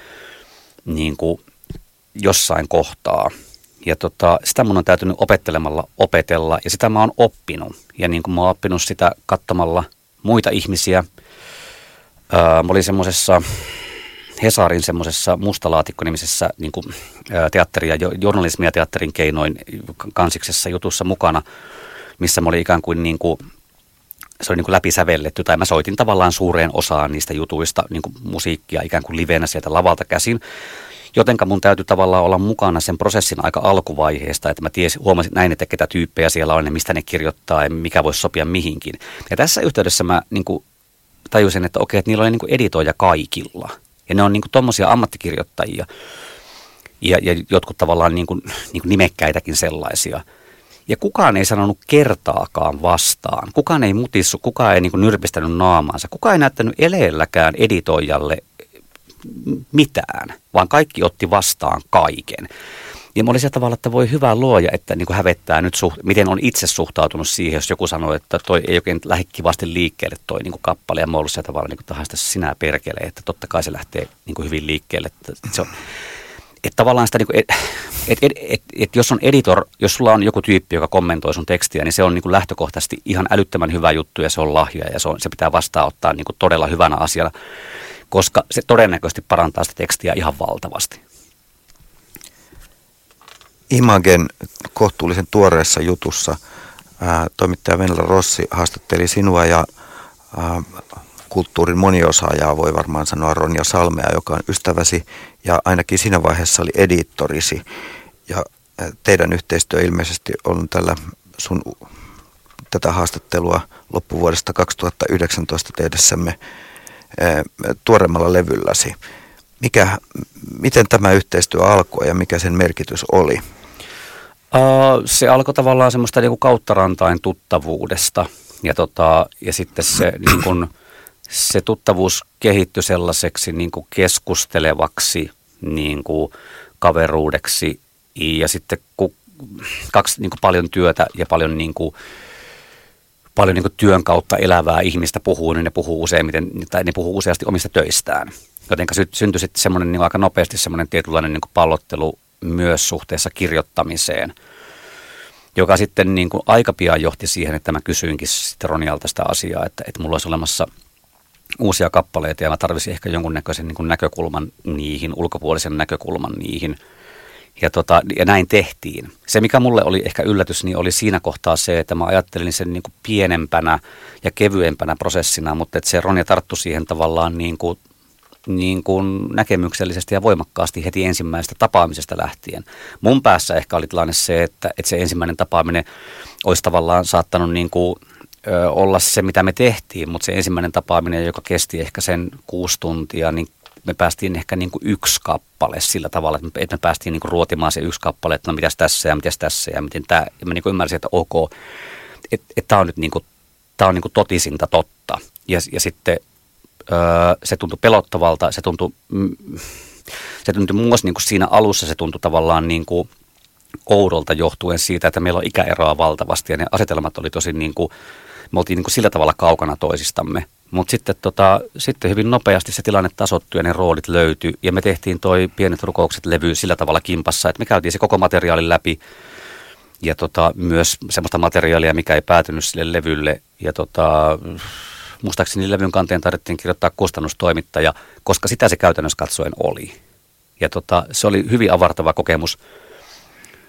niinku jossain kohtaa. Ja tota, sitä mun on täytynyt opettelemalla opetella ja sitä mä oon oppinut. Ja niin kuin mä oon oppinut sitä katsomalla muita ihmisiä. Ää, mä olin semmoisessa Hesarin semmoisessa mustalaatikko-nimisessä niin kuin, ää, teatteri- ja journalismia teatterin keinoin kansiksessa jutussa mukana, missä mä olin ikään kuin, niin kuin se oli niin kuin läpisävelletty, tai mä soitin tavallaan suureen osaan niistä jutuista niin kuin musiikkia ikään kuin livenä sieltä lavalta käsin. Jotenka mun täytyy tavallaan olla mukana sen prosessin aika alkuvaiheesta, että mä tiesin, huomasin näin, että ketä tyyppejä siellä on ja mistä ne kirjoittaa ja mikä voisi sopia mihinkin. Ja tässä yhteydessä mä niin kuin tajusin, että okei, että niillä oli niin kuin editoija kaikilla. Ja ne on niin kuin tommosia ammattikirjoittajia ja, ja jotkut tavallaan niin kuin, niin kuin nimekkäitäkin sellaisia. Ja kukaan ei sanonut kertaakaan vastaan. Kukaan ei mutissu, kukaan ei niin kuin nyrpistänyt naamaansa. Kukaan ei näyttänyt eleelläkään editoijalle mitään, vaan kaikki otti vastaan kaiken. Ja mä olin sillä tavalla, että voi hyvä luoja, että niin kuin hävettää nyt, suht, miten on itse suhtautunut siihen, jos joku sanoo, että toi ei oikein lähde kivasti liikkeelle toi niin kuin kappale. Ja mä oon ollut sillä tavalla, niin kuin tahasta sinä perkele, että totta kai se lähtee niin kuin hyvin liikkeelle. Että, että se on, että tavallaan sitä, niin kuin, että et, et, et, et jos on editor, jos sulla on joku tyyppi, joka kommentoi sun tekstiä, niin se on niin kuin lähtökohtaisesti ihan älyttömän hyvä juttu ja se on lahja ja se, on, se pitää vastaanottaa niin kuin todella hyvänä asiana, koska se todennäköisesti parantaa sitä tekstiä ihan valtavasti. Imagen kohtuullisen tuoreessa jutussa ää, toimittaja Venla Rossi haastatteli sinua ja ää, kulttuurin moniosaajaa, voi varmaan sanoa Ronja Salmea, joka on ystäväsi ja ainakin siinä vaiheessa oli ediittorisi. Ja ää, teidän yhteistyö ilmeisesti on tällä sun tätä haastattelua loppuvuodesta kaksituhattayhdeksäntoista tehdessämme ää, tuoreemmalla levylläsi. Mikä, miten tämä yhteistyö alkoi ja mikä sen merkitys oli? Uh, se alkoi tavallaan semmoista niin kuin kauttarantain tuttavuudesta ja, tota, ja sitten se, niin kuin, se tuttavuus kehittyi sellaiseksi niin kuin keskustelevaksi niin kuin kaveruudeksi ja sitten kun kaksi niin kuin paljon työtä ja paljon, niin kuin, paljon niin kuin työn kautta elävää ihmistä puhuu, niin ne puhuu useimmiten, tai ne puhuu useasti omista töistään. Jotenka syntyi sitten semmoinen niin aika nopeasti semmoinen tietynlainen niin kuin pallottelu myös suhteessa kirjoittamiseen, joka sitten niin kuin aika pian johti siihen, että mä kysyinkin sitten Ronialta sitä asiaa, että, että mulla olisi olemassa uusia kappaleita ja mä tarvisin ehkä jonkunnäköisen niin kuin näkökulman niihin, ulkopuolisen näkökulman niihin. Ja, tota, ja näin tehtiin. Se, mikä mulle oli ehkä yllätys, niin oli siinä kohtaa se, että mä ajattelin sen niin kuin pienempänä ja kevyempänä prosessina, mutta että se Ronja tarttui siihen tavallaan niin kuin niin kuin näkemyksellisesti ja voimakkaasti heti ensimmäisestä tapaamisesta lähtien. Mun päässä ehkä oli tilanne se, että, että se ensimmäinen tapaaminen olisi tavallaan saattanut niin kuin, ö, olla se, mitä me tehtiin, mutta se ensimmäinen tapaaminen, joka kesti ehkä sen kuusi tuntia, niin me päästiin ehkä niin kuin yksi kappale sillä tavalla, että me, että me päästiin niin kuin ruotimaan se yksi kappale, että no mitäs tässä ja mitäs tässä ja miten tämä, ja mä niin kuin ymmärsin, että ok, että, että tämä on nyt niin kuin, tämä on niin kuin totisinta totta. Ja, ja sitten Öö, se tuntui pelottavalta, se tuntui, mm, se tuntui muun muassa niin kuin siinä alussa, se tuntui tavallaan niin kuin oudolta johtuen siitä, että meillä on ikäeroa valtavasti ja ne asetelmat oli tosi niin kuin, me oltiin niin kuin sillä tavalla kaukana toisistamme. Mutta sitten, tota, sitten hyvin nopeasti se tilanne tasoittui ja ne roolit löytyi ja me tehtiin toi Pienet rukoukset -levy sillä tavalla kimpassa, että me käytiin se koko materiaali läpi ja tota, myös semmoista materiaalia, mikä ei päätynyt sille levylle ja tota... Muistaakseni levyn kanteen tarvittiin kirjoittaa kustannustoimittaja, koska sitä se käytännössä katsoen oli. Ja tota, se oli hyvin avartava kokemus.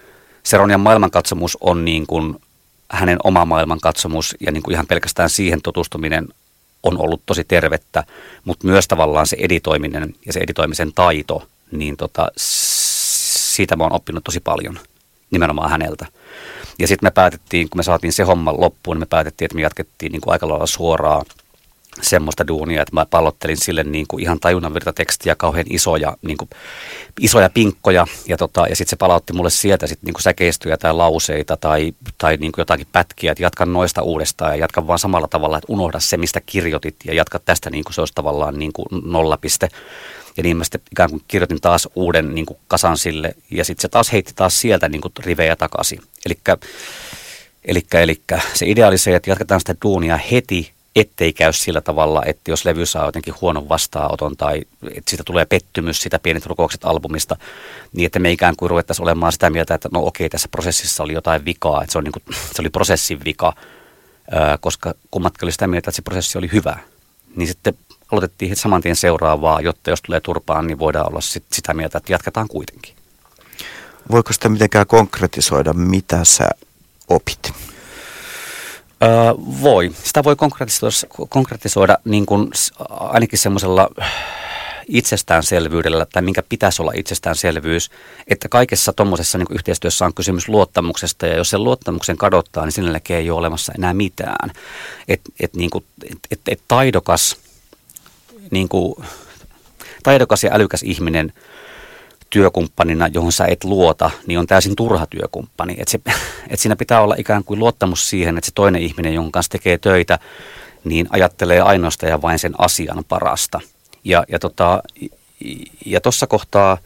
se Ronian maailmankatsomus on niin kuin hänen oma maailmankatsomus ja niin kuin ihan pelkästään siihen tutustuminen on ollut tosi tervettä, mutta myös tavallaan se editoiminen ja se editoimisen taito, niin tota, siitä mä oon oppinut tosi paljon nimenomaan häneltä. Ja sitten me päätettiin, kun me saatiin se homma loppuun, niin me päätettiin, että me jatkettiin niin kuin aika lailla suoraan semmoista duunia, että mä pallottelin sille niin kuin ihan tajunnanvirta tekstiä, kauhean isoja, niin kuin, isoja pinkkoja, ja, tota, ja sitten se palautti mulle sieltä sit niin kuin säkeistöjä tai lauseita tai, tai niin kuin jotakin pätkiä, että jatkan noista uudestaan ja jatkan vaan samalla tavalla, että unohda se, mistä kirjoitit, ja jatka tästä niin kuin se olisi tavallaan niin kuin nollapiste. Ja niin mä sitten ikään kuin kirjoitin taas uuden niin kuin kasan sille, ja sitten se taas heitti taas sieltä niin kuin rivejä takaisin. Elikkä, elikkä, elikkä se idea oli se, että jatketaan sitä duunia heti, ettei käy sillä tavalla, että jos levy saa jotenkin huonon vastaanoton tai että siitä tulee pettymys, sitä Pienet rukoukset albumista, niin että me ikään kuin ruvettaisiin olemaan sitä mieltä, että no okei, tässä prosessissa oli jotain vikaa, että se, on niin kuin, se oli prosessin vika, koska kummatkin oli sitä mieltä, että se prosessi oli hyvä. Niin sitten aloitettiin saman tien seuraavaa, jotta jos tulee turpaan, niin voidaan olla sit sitä mieltä, että jatketaan kuitenkin. Voiko sitä mitenkään konkretisoida, mitä sä opit? Öö, voi. Sitä voi konkretisoida, konkretisoida niin kuin ainakin semmoisella itsestäänselvyydellä, tai minkä pitäisi olla itsestäänselvyys, että kaikessa tuommoisessa niin yhteistyössä on kysymys luottamuksesta, ja jos sen luottamuksen kadottaa, niin sinne ei ole olemassa enää mitään. Että et, niin et, et, et taidokas, niin kuin, taidokas ja älykäs ihminen työkumppanina, johon sä et luota, niin on täysin turha työkumppani. Että se, et siinä pitää olla ikään kuin luottamus siihen, että se toinen ihminen, jonka kanssa tekee töitä, niin ajattelee ainoastaan ja vain sen asian parasta. Ja, ja, tota, ja tuossa kohtaa,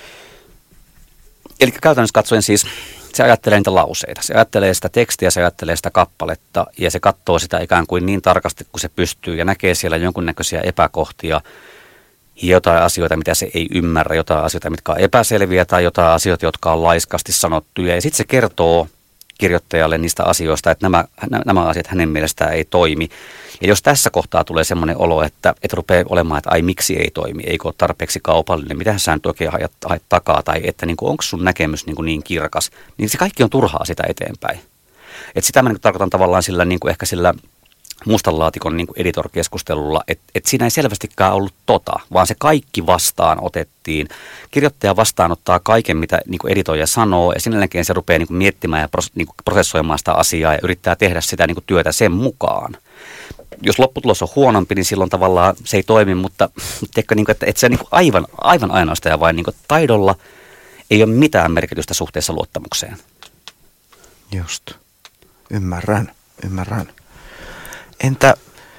eli käytännössä katsoen siis, se ajattelee niitä lauseita, se ajattelee sitä tekstiä, se ajattelee sitä kappaletta, ja se katsoo sitä ikään kuin niin tarkasti kuin se pystyy, ja näkee siellä jonkunnäköisiä epäkohtia, jotain asioita, mitä se ei ymmärrä, jotain asioita, mitkä on epäselviä tai jotain asioita, jotka on laiskasti sanottuja. Ja sitten se kertoo kirjoittajalle niistä asioista, että nämä, nämä asiat hänen mielestään ei toimi. Ja jos tässä kohtaa tulee semmoinen olo, että et rupeaa olemaan, että ai miksi ei toimi, eikö ole tarpeeksi kaupallinen, mitä sä nyt oikein haet, haet takaa, tai että niin onko sun näkemys niin, niin kirkas, niin se kaikki on turhaa sitä eteenpäin. Et sitä mä niin tarkoitan tavallaan sillä niin ehkä sillä mustan laatikon niin editor-keskustelulla, että et siinä ei selvästikään ollut tota, vaan se kaikki vastaan otettiin. Kirjoittaja vastaanottaa kaiken, mitä niin editoija sanoo, ja sen jälkeen se rupeaa niin miettimään ja niin prosessoimaan sitä asiaa ja yrittää tehdä sitä niin työtä sen mukaan. Jos lopputulos on huonompi, niin silloin tavallaan se ei toimi, mutta teikö, niin kuin, että, että se niin aivan, aivan ainoastaan ja vain niin taidolla ei ole mitään merkitystä suhteessa luottamukseen. Just. Ymmärrän, ymmärrän. Entä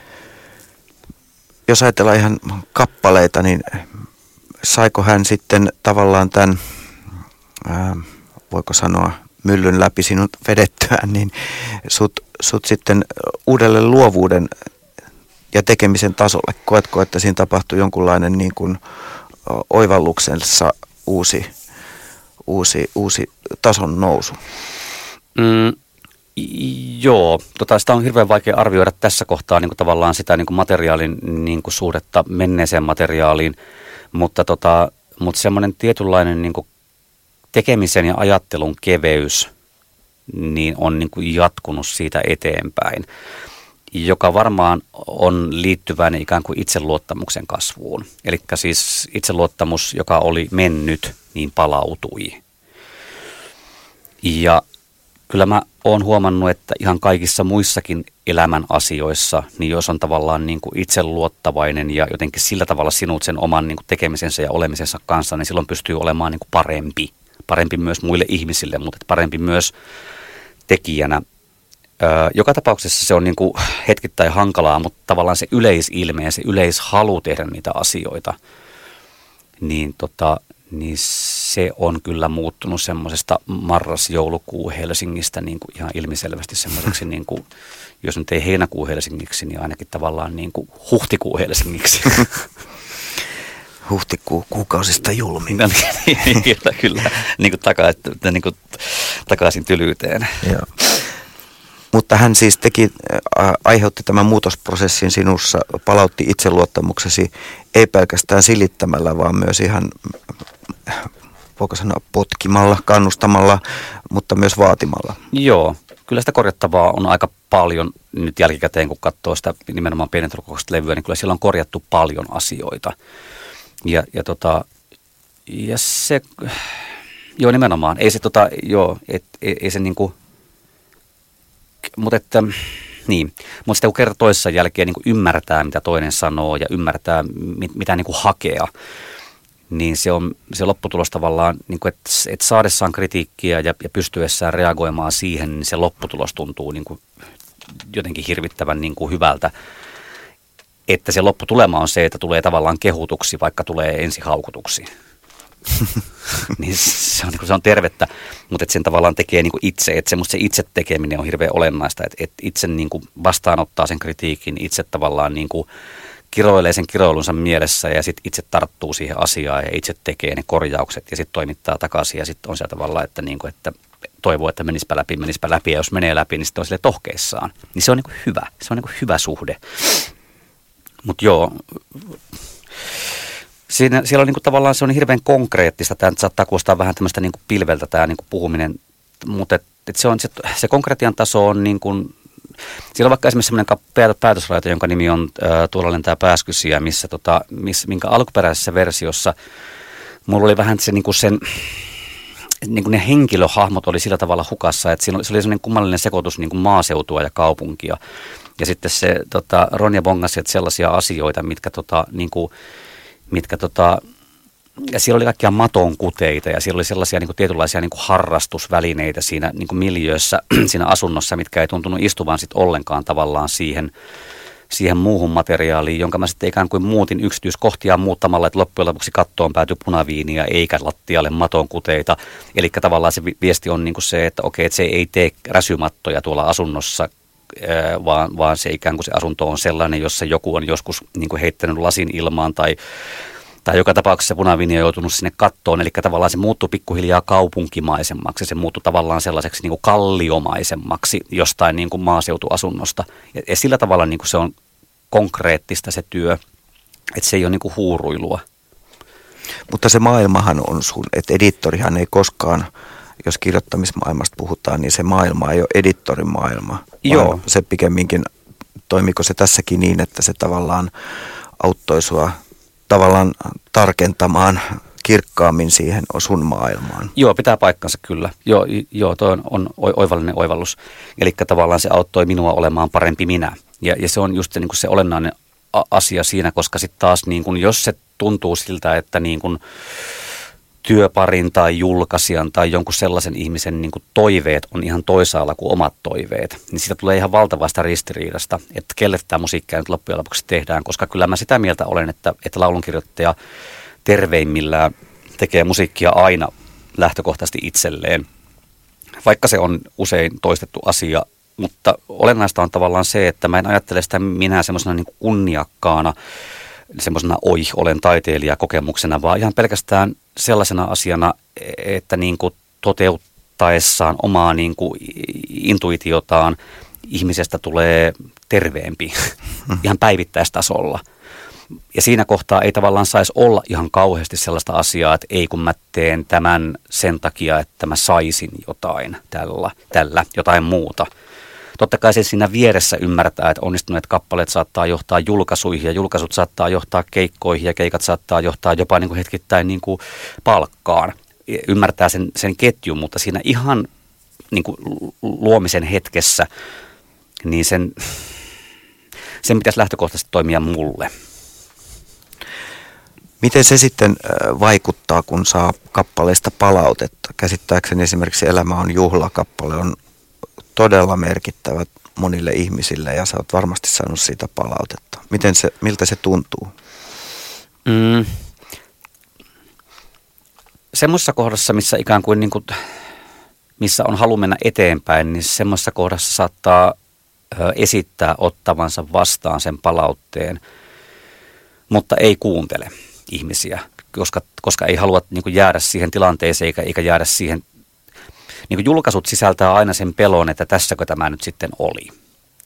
jos ajatellaan ihan kappaleita, niin saiko hän sitten tavallaan tämän, ää, voiko sanoa, myllyn läpi sinut vedettyään, niin sut, sut sitten uudelle luovuuden ja tekemisen tasolle? Koetko, että siinä tapahtui jonkunlainen niin kuin oivalluksensa uusi, uusi, uusi tason nousu? Mm. Joo, tota, sitä on hirveän vaikea arvioida tässä kohtaa niin kuin tavallaan sitä niin kuin materiaalin niin kuin suhdetta menneeseen materiaaliin, mutta, tota, mutta semmoinen tietynlainen niin kuin tekemisen ja ajattelun keveys niin on niin kuin jatkunut siitä eteenpäin, joka varmaan on liittyväinen ikään kuin itseluottamuksen kasvuun. Eli siis itseluottamus, joka oli mennyt, niin palautui. Ja kyllä mä oon huomannut, että ihan kaikissa muissakin elämän asioissa, niin jos on tavallaan niin kuin itseluottavainen ja jotenkin sillä tavalla sinut sen oman niin kuin tekemisensä ja olemisensa kanssa, niin silloin pystyy olemaan niin kuin parempi. Parempi myös muille ihmisille, mutta parempi myös tekijänä. Öö, joka tapauksessa se on niin kuin hetkittäin hankalaa, mutta tavallaan se yleisilme ja se yleishalu tehdä niitä asioita, niin tota... niin se on kyllä muuttunut semmoisesta marras-joulukuu Helsingistä niin kuin ihan ilmiselvästi semmoiseksi, niin kuin, jos nyt ei heinäkuu Helsingiksi, niin ainakin tavallaan niin kuin huhtikuu Helsingiksi. Huhtikuu kuukausista julmin. No, niin, kyllä, kyllä. Niin kuin, taka, että, niin kuin takaisin tylyyteen. Joo. Mutta hän siis teki, äh, aiheutti tämän muutosprosessin sinussa, palautti itseluottamuksesi ei pelkästään silittämällä, vaan myös ihan voiko sanoa potkimalla, kannustamalla, mutta myös vaatimalla. Joo, kyllä sitä korjattavaa on aika paljon nyt jälkikäteen, kun katsoo sitä nimenomaan pienentokokoista levyä, niin kyllä siellä on korjattu paljon asioita. Ja, ja, tota, ja se, joo nimenomaan, ei se tota, joo, et, ei, ei se niinku, mutta että, niin, mutta sitä kun kerran toisessa jälkeen niin kuin ymmärtää, mitä toinen sanoo ja ymmärtää, mit, mitä niin kuin hakea, niin se on se lopputulos tavallaan, niin kuin, että, että saadessaan kritiikkiä ja, ja pystyessään reagoimaan siihen, niin se lopputulos tuntuu niin kuin jotenkin hirvittävän niin kuin hyvältä. Että se lopputulema on se, että tulee tavallaan kehutuksi, vaikka tulee ensi haukutuksi. Niin se on, se on tervettä, mutta että sen tavallaan tekee niin kuin itse, että semmoista se itse tekeminen on hirveän olennaista, että, että itse niin kuin vastaanottaa sen kritiikin, itse tavallaan niin kuin kiroilee sen kiroilunsa mielessä ja sitten itse tarttuu siihen asiaan ja itse tekee ne korjaukset ja sitten toimittaa takaisin ja sitten on se tavallaan, että, niin kuin, että toivoo, että menispä läpi, menispä läpi ja jos menee läpi, niin sitten on sille tohkeissaan. Niin se on niin kuin hyvä, se on niin kuin hyvä suhde. Mutta joo, siinä, siellä on niinku tavallaan se on hirveän konkreettista, tämä saattaa kuulostaa vähän tämmöistä niinku pilveltä tämä niinku puhuminen, mutta et, et se, on, se, se konkretian taso on niin kuin, siellä on vaikka esimerkiksi semmoinen päätösraita, jonka nimi on ää, Tuolla lentää pääskysiä, missä tota, miss, minkä alkuperäisessä versiossa mulla oli vähän se niinku sen, niin kuin ne henkilöhahmot oli sillä tavalla hukassa, että siinä oli, se oli semmoinen kummallinen sekoitus niin kuin maaseutua ja kaupunkia. Ja sitten se tota, Ronja bongasi että sellaisia asioita, mitkä, tota, niin kuin, mitkä tota, ja siellä oli kaikkia matonkuteita ja siellä oli sellaisia niin kuin tietynlaisia niin kuin harrastusvälineitä siinä niin kuin miljöössä, siinä asunnossa, mitkä ei tuntunut istuvan sit ollenkaan tavallaan siihen, siihen muuhun materiaaliin, jonka mä sitten ikään kuin muutin yksityiskohtia muuttamalla, että loppujen lopuksi kattoon päätyi punaviiniä eikä lattialle matonkuteita. Eli tavallaan se viesti on niin kuin se, että okei, että se ei tee räsymattoja tuolla asunnossa, vaan, vaan se ikään kuin se asunto on sellainen, jossa joku on joskus niin kuin heittänyt lasin ilmaan tai, tai joka tapauksessa punaviini on joutunut sinne kattoon. Eli tavallaan se muuttui pikkuhiljaa kaupunkimaisemmaksi, se muuttui tavallaan sellaiseksi niin kuin kalliomaisemmaksi jostain niin kuin maaseutuasunnosta. Ja, ja sillä tavalla niin kuin se on konkreettista se työ, että se ei ole niin kuin huuruilua. Mutta se maailmahan on sun, että edittorihan ei koskaan, jos kirjoittamismaailmasta puhutaan, niin se maailma ei ole edittorin maailma. Joo. Se pikemminkin, toimiko se tässäkin niin, että se tavallaan auttoi sua tavallaan tarkentamaan kirkkaammin siihen sun maailmaan. Joo, pitää paikkansa kyllä. Joo, joo toi on, on oivallinen oivallus. Eli tavallaan se auttoi minua olemaan parempi minä. Ja, ja se on just se, niin kuin se olennainen a- asia siinä, koska sitten taas niin kuin, jos se tuntuu siltä, että niin kuin työparin tai julkaisijan tai jonkun sellaisen ihmisen niin kuin toiveet on ihan toisaalla kuin omat toiveet, niin siitä tulee ihan valtavasta ristiriidasta, että kelle tämä musiikkia nyt loppujen lopuksi tehdään, koska kyllä mä sitä mieltä olen, että, että laulunkirjoittaja terveimmillään tekee musiikkia aina lähtökohtaisesti itselleen, vaikka se on usein toistettu asia, mutta olennaista on tavallaan se, että mä en ajattele sitä minä semmoisena niin kuin kunniakkaana, semmoisena oi, olen taiteilija kokemuksena, vaan ihan pelkästään sellaisena asiana, että niin kuin toteuttaessaan omaa niin kuin intuitiotaan ihmisestä tulee terveempi ihan päivittäistasolla. Ja siinä kohtaa ei tavallaan saisi olla ihan kauheasti sellaista asiaa, että ei kun mä teen tämän sen takia, että mä saisin jotain tällä, tällä jotain muuta. Totta kai se siinä vieressä ymmärtää, että onnistuneet kappaleet saattaa johtaa julkaisuihin ja julkaisut saattaa johtaa keikkoihin ja keikat saattaa johtaa jopa niin kuin hetkittäin niin kuin palkkaan. Ymmärtää sen, sen ketjun, mutta siinä ihan niin kuin luomisen hetkessä, niin sen, sen pitäisi lähtökohtaisesti toimia mulle. Miten se sitten vaikuttaa, kun saa kappaleista palautetta? Käsittääkseni esimerkiksi Elämä on juhlakappale on todella merkittävät monille ihmisille ja sä oot varmasti saanut siitä palautetta. Miten se, miltä se tuntuu? Mm. Semmoisessa kohdassa, missä ikään kuin, niin kuin missä on halu mennä eteenpäin, niin semmoisessa kohdassa saattaa ö, esittää ottavansa vastaan sen palautteen, mutta ei kuuntele ihmisiä, koska, koska ei halua niin kuin jäädä siihen tilanteeseen eikä, eikä jäädä siihen. Niin kuin julkaisut sisältää aina sen pelon, että tässäkö tämä nyt sitten oli.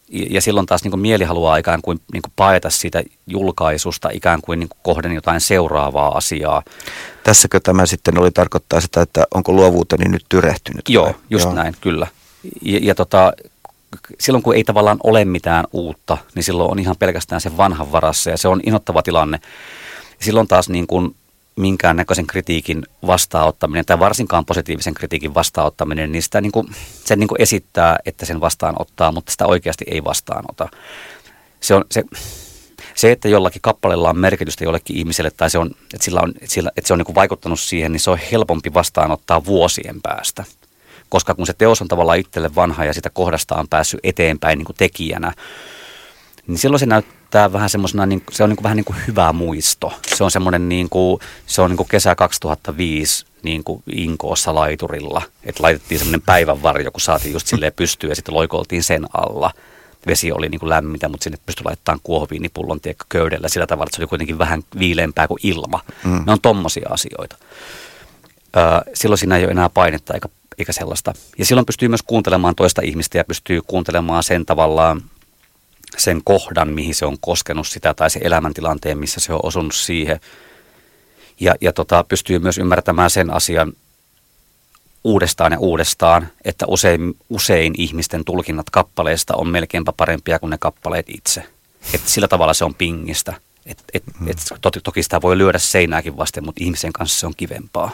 Ja silloin taas niin kuin mieli haluaa ikään kuin, niin kuin paeta siitä julkaisusta ikään kuin, niin kuin kohden jotain seuraavaa asiaa. Tässäkö tämä sitten oli tarkoittaa sitä, että onko luovuuteni nyt tyrehtynyt? Joo, just Joo. näin, kyllä. Ja, ja tota, silloin kun ei tavallaan ole mitään uutta, niin silloin on ihan pelkästään sen vanhan varassa ja se on inhottava tilanne. Silloin taas niin kuin minkäännäköisen kritiikin vastaanottaminen tai varsinkaan positiivisen kritiikin vastaanottaminen, niin sitä niin kuin, sen niin kuin esittää, että sen vastaanottaa, mutta sitä oikeasti ei vastaanota. Se on se, se että jollakin kappaleella on merkitystä jollekin ihmiselle tai se on, että, sillä on, että, sillä, että se on niin kuin vaikuttanut siihen, niin se on helpompi vastaanottaa vuosien päästä. Koska kun se teos on tavallaan itselle vanha ja sitä kohdasta on päässyt eteenpäin niin kuin tekijänä, niin silloin se näyttää vähän semmoisena, niin, se on niin kuin, vähän niin kuin hyvä muisto. Se on semmoinen, niin kuin, se on niin kuin kesä kaksituhattaviisi niin kuin Inkoossa laiturilla, että laitettiin semmoinen päivänvarjo, kun saatiin just silleen pystyyn ja sitten loikoiltiin sen alla. Vesi oli niin kuin lämmintä, mutta sinne pystyi laittamaan kuohuviinipullon tiekkä köydellä sillä tavalla, että se oli kuitenkin vähän viileämpää kuin ilma. Mm. Ne on tommosia asioita. Ö, silloin siinä ei ole enää painetta eikä, eikä sellaista. Ja silloin pystyy myös kuuntelemaan toista ihmistä ja pystyy kuuntelemaan sen tavallaan, sen kohdan, mihin se on koskenut sitä, tai se elämäntilanteen, missä se on osunut siihen. Ja, ja tota, pystyy myös ymmärtämään sen asian uudestaan ja uudestaan, että usein, usein ihmisten tulkinnat kappaleista on melkeinpä parempia kuin ne kappaleet itse. Että sillä tavalla se on pingistä. Et, et, et, to, toki sitä voi lyödä seinääkin vasten, mutta ihmisen kanssa se on kivempaa.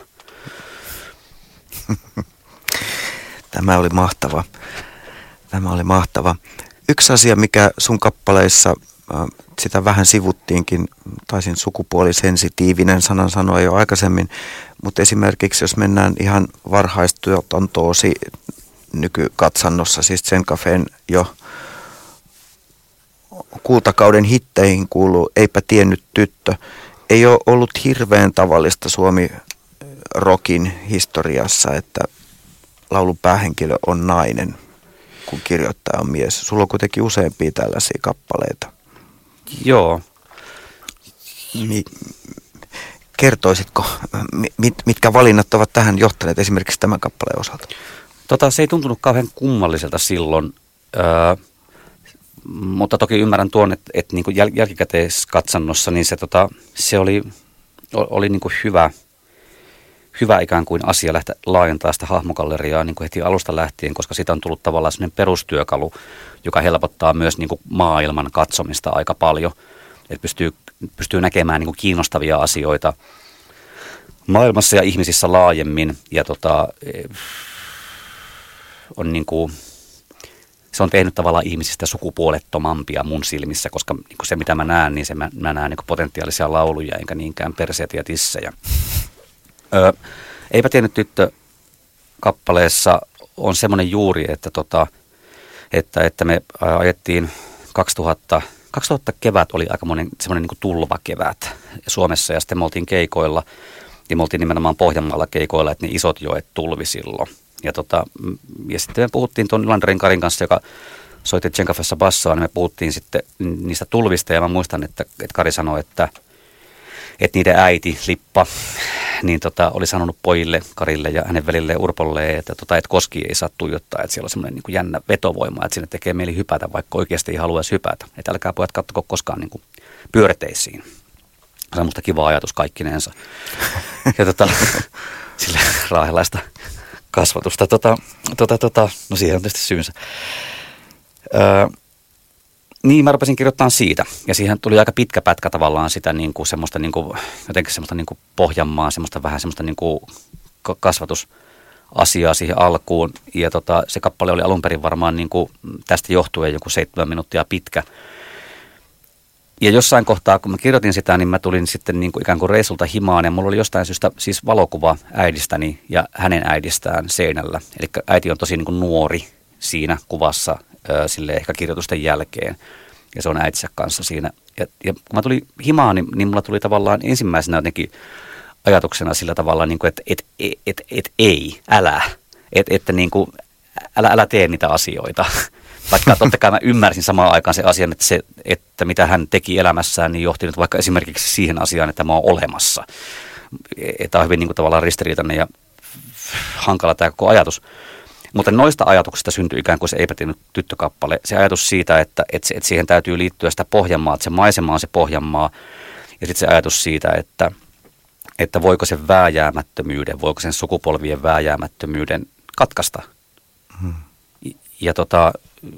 Tämä oli mahtava. Tämä oli mahtava. Yksi asia, mikä sun kappaleissa, sitä vähän sivuttiinkin, taisin sukupuolisensitiivinen sanan sanoa jo aikaisemmin, mutta esimerkiksi jos mennään ihan varhaistyötantoosi nykykatsannossa, siis Zen Cafén jo kultakauden hitteihin kuuluu Eipä tiennyt tyttö. Ei ole ollut hirveän tavallista Suomi-rokin historiassa, että laulun päähenkilö on nainen, kun kirjoittaja on mies. Sulla on kuitenkin useampia tällaisia kappaleita. Joo. Mi- kertoisitko, mit, mitkä valinnat ovat tähän johtaneet esimerkiksi tämän kappaleen osalta? Tota, se ei tuntunut kauhean kummalliselta silloin, öö, mutta toki ymmärrän tuon, että, että niin kuin jäl- jälkikäteiskatsannossa niin se, tota, se oli, oli niin kuin hyvä, hyvä ikään kuin asia lähteä laajentaa sitä hahmogalleriaa niin kuin heti alusta lähtien, koska siitä on tullut tavallaan sellainen perustyökalu, joka helpottaa myös niin kuin maailman katsomista aika paljon. Että pystyy, pystyy näkemään niin kuin kiinnostavia asioita maailmassa ja ihmisissä laajemmin. Ja tota, on niin kuin, se on tehnyt tavallaan ihmisistä sukupuolettomampia mun silmissä, koska niin kuin se mitä mä näen, niin se mä, mä näen niin kuin potentiaalisia lauluja, enkä niinkään perseitä ja tissejä. Öö, Eipä tiennyt tyttö kappaleessa on semmoinen juuri, että, tota, että, että me ajettiin kaksituhatta, kaksituhatta kevät oli aika monen, semmoinen niin kuin tulvakevät Suomessa ja sitten me oltiin keikoilla ja me oltiin nimenomaan Pohjanmaalla keikoilla, että ne isot joet tulvi silloin. Ja, tota, ja sitten me puhuttiin tuon Ylanderin Karin kanssa, joka soitti Zen Caféssa bassoa, niin me puhuttiin sitten niistä tulvista ja mä muistan, että, että Kari sanoi, että että niiden äiti Lippa niin tota, oli sanonut pojille, Karille ja hänen velille Urpolle, että, tota, että koski ei saa tuijottaa, että siellä on semmoinen niin kuin jännä vetovoima, että sinne tekee mieli hypätä, vaikka oikeasti ei haluaisi hypätä. Että älkää pojat kattoko koskaan niin kuin pyörteisiin. Se on musta kiva ajatus kaikkinensa. Ja tota, sille raahelaista kasvatusta. Tota, tota, tota, no siihen on tietysti syynsä. Öö, Niin, mä rupesin kirjoittamaan siitä. Ja siihen tuli aika pitkä pätkä tavallaan sitä niin kuin semmoista niin kuin, jotenkin semmoista niin kuin Pohjanmaa, semmoista vähän semmoista niin kuin kasvatusasiaa siihen alkuun. Ja tota, se kappale oli alun perin varmaan niin kuin tästä johtuen joku seitsemän minuuttia pitkä. Ja jossain kohtaa, kun mä kirjoitin sitä, niin mä tulin sitten niin kuin ikään kuin reissulta himaan. Ja mulla oli jostain syystä siis valokuva äidistäni ja hänen äidistään seinällä. Eli äiti on tosi niin kuin nuori siinä kuvassa. Sille ehkä kirjoitusten jälkeen, ja se on äitinsä kanssa siinä. Ja, ja kun mä tulin himaan, niin, niin mulla tuli tavallaan ensimmäisenä jotenkin ajatuksena sillä tavalla, niin kuin, että et, et, et, et ei, älä, että et, niin kuin, älä, älä tee niitä asioita. Vaikka totta kai mä ymmärsin samaan aikaan se asian, että, se, että mitä hän teki elämässään, niin johti nyt vaikka esimerkiksi siihen asiaan, että mä oon olemassa. Tämä on hyvin niin kuin, tavallaan ristiriitainen ja hankala tämä koko ajatus. Mutta noista ajatuksista syntyi ikään kuin se eipä tiennyt tyttökappale. Se ajatus siitä, että, että, että siihen täytyy liittyä sitä Pohjanmaa, että se maisema on se Pohjanmaa. Ja sitten se ajatus siitä, että, että voiko sen vääjäämättömyyden, voiko sen sukupolvien vääjäämättömyyden katkaista. Hmm. Ja, ja tota,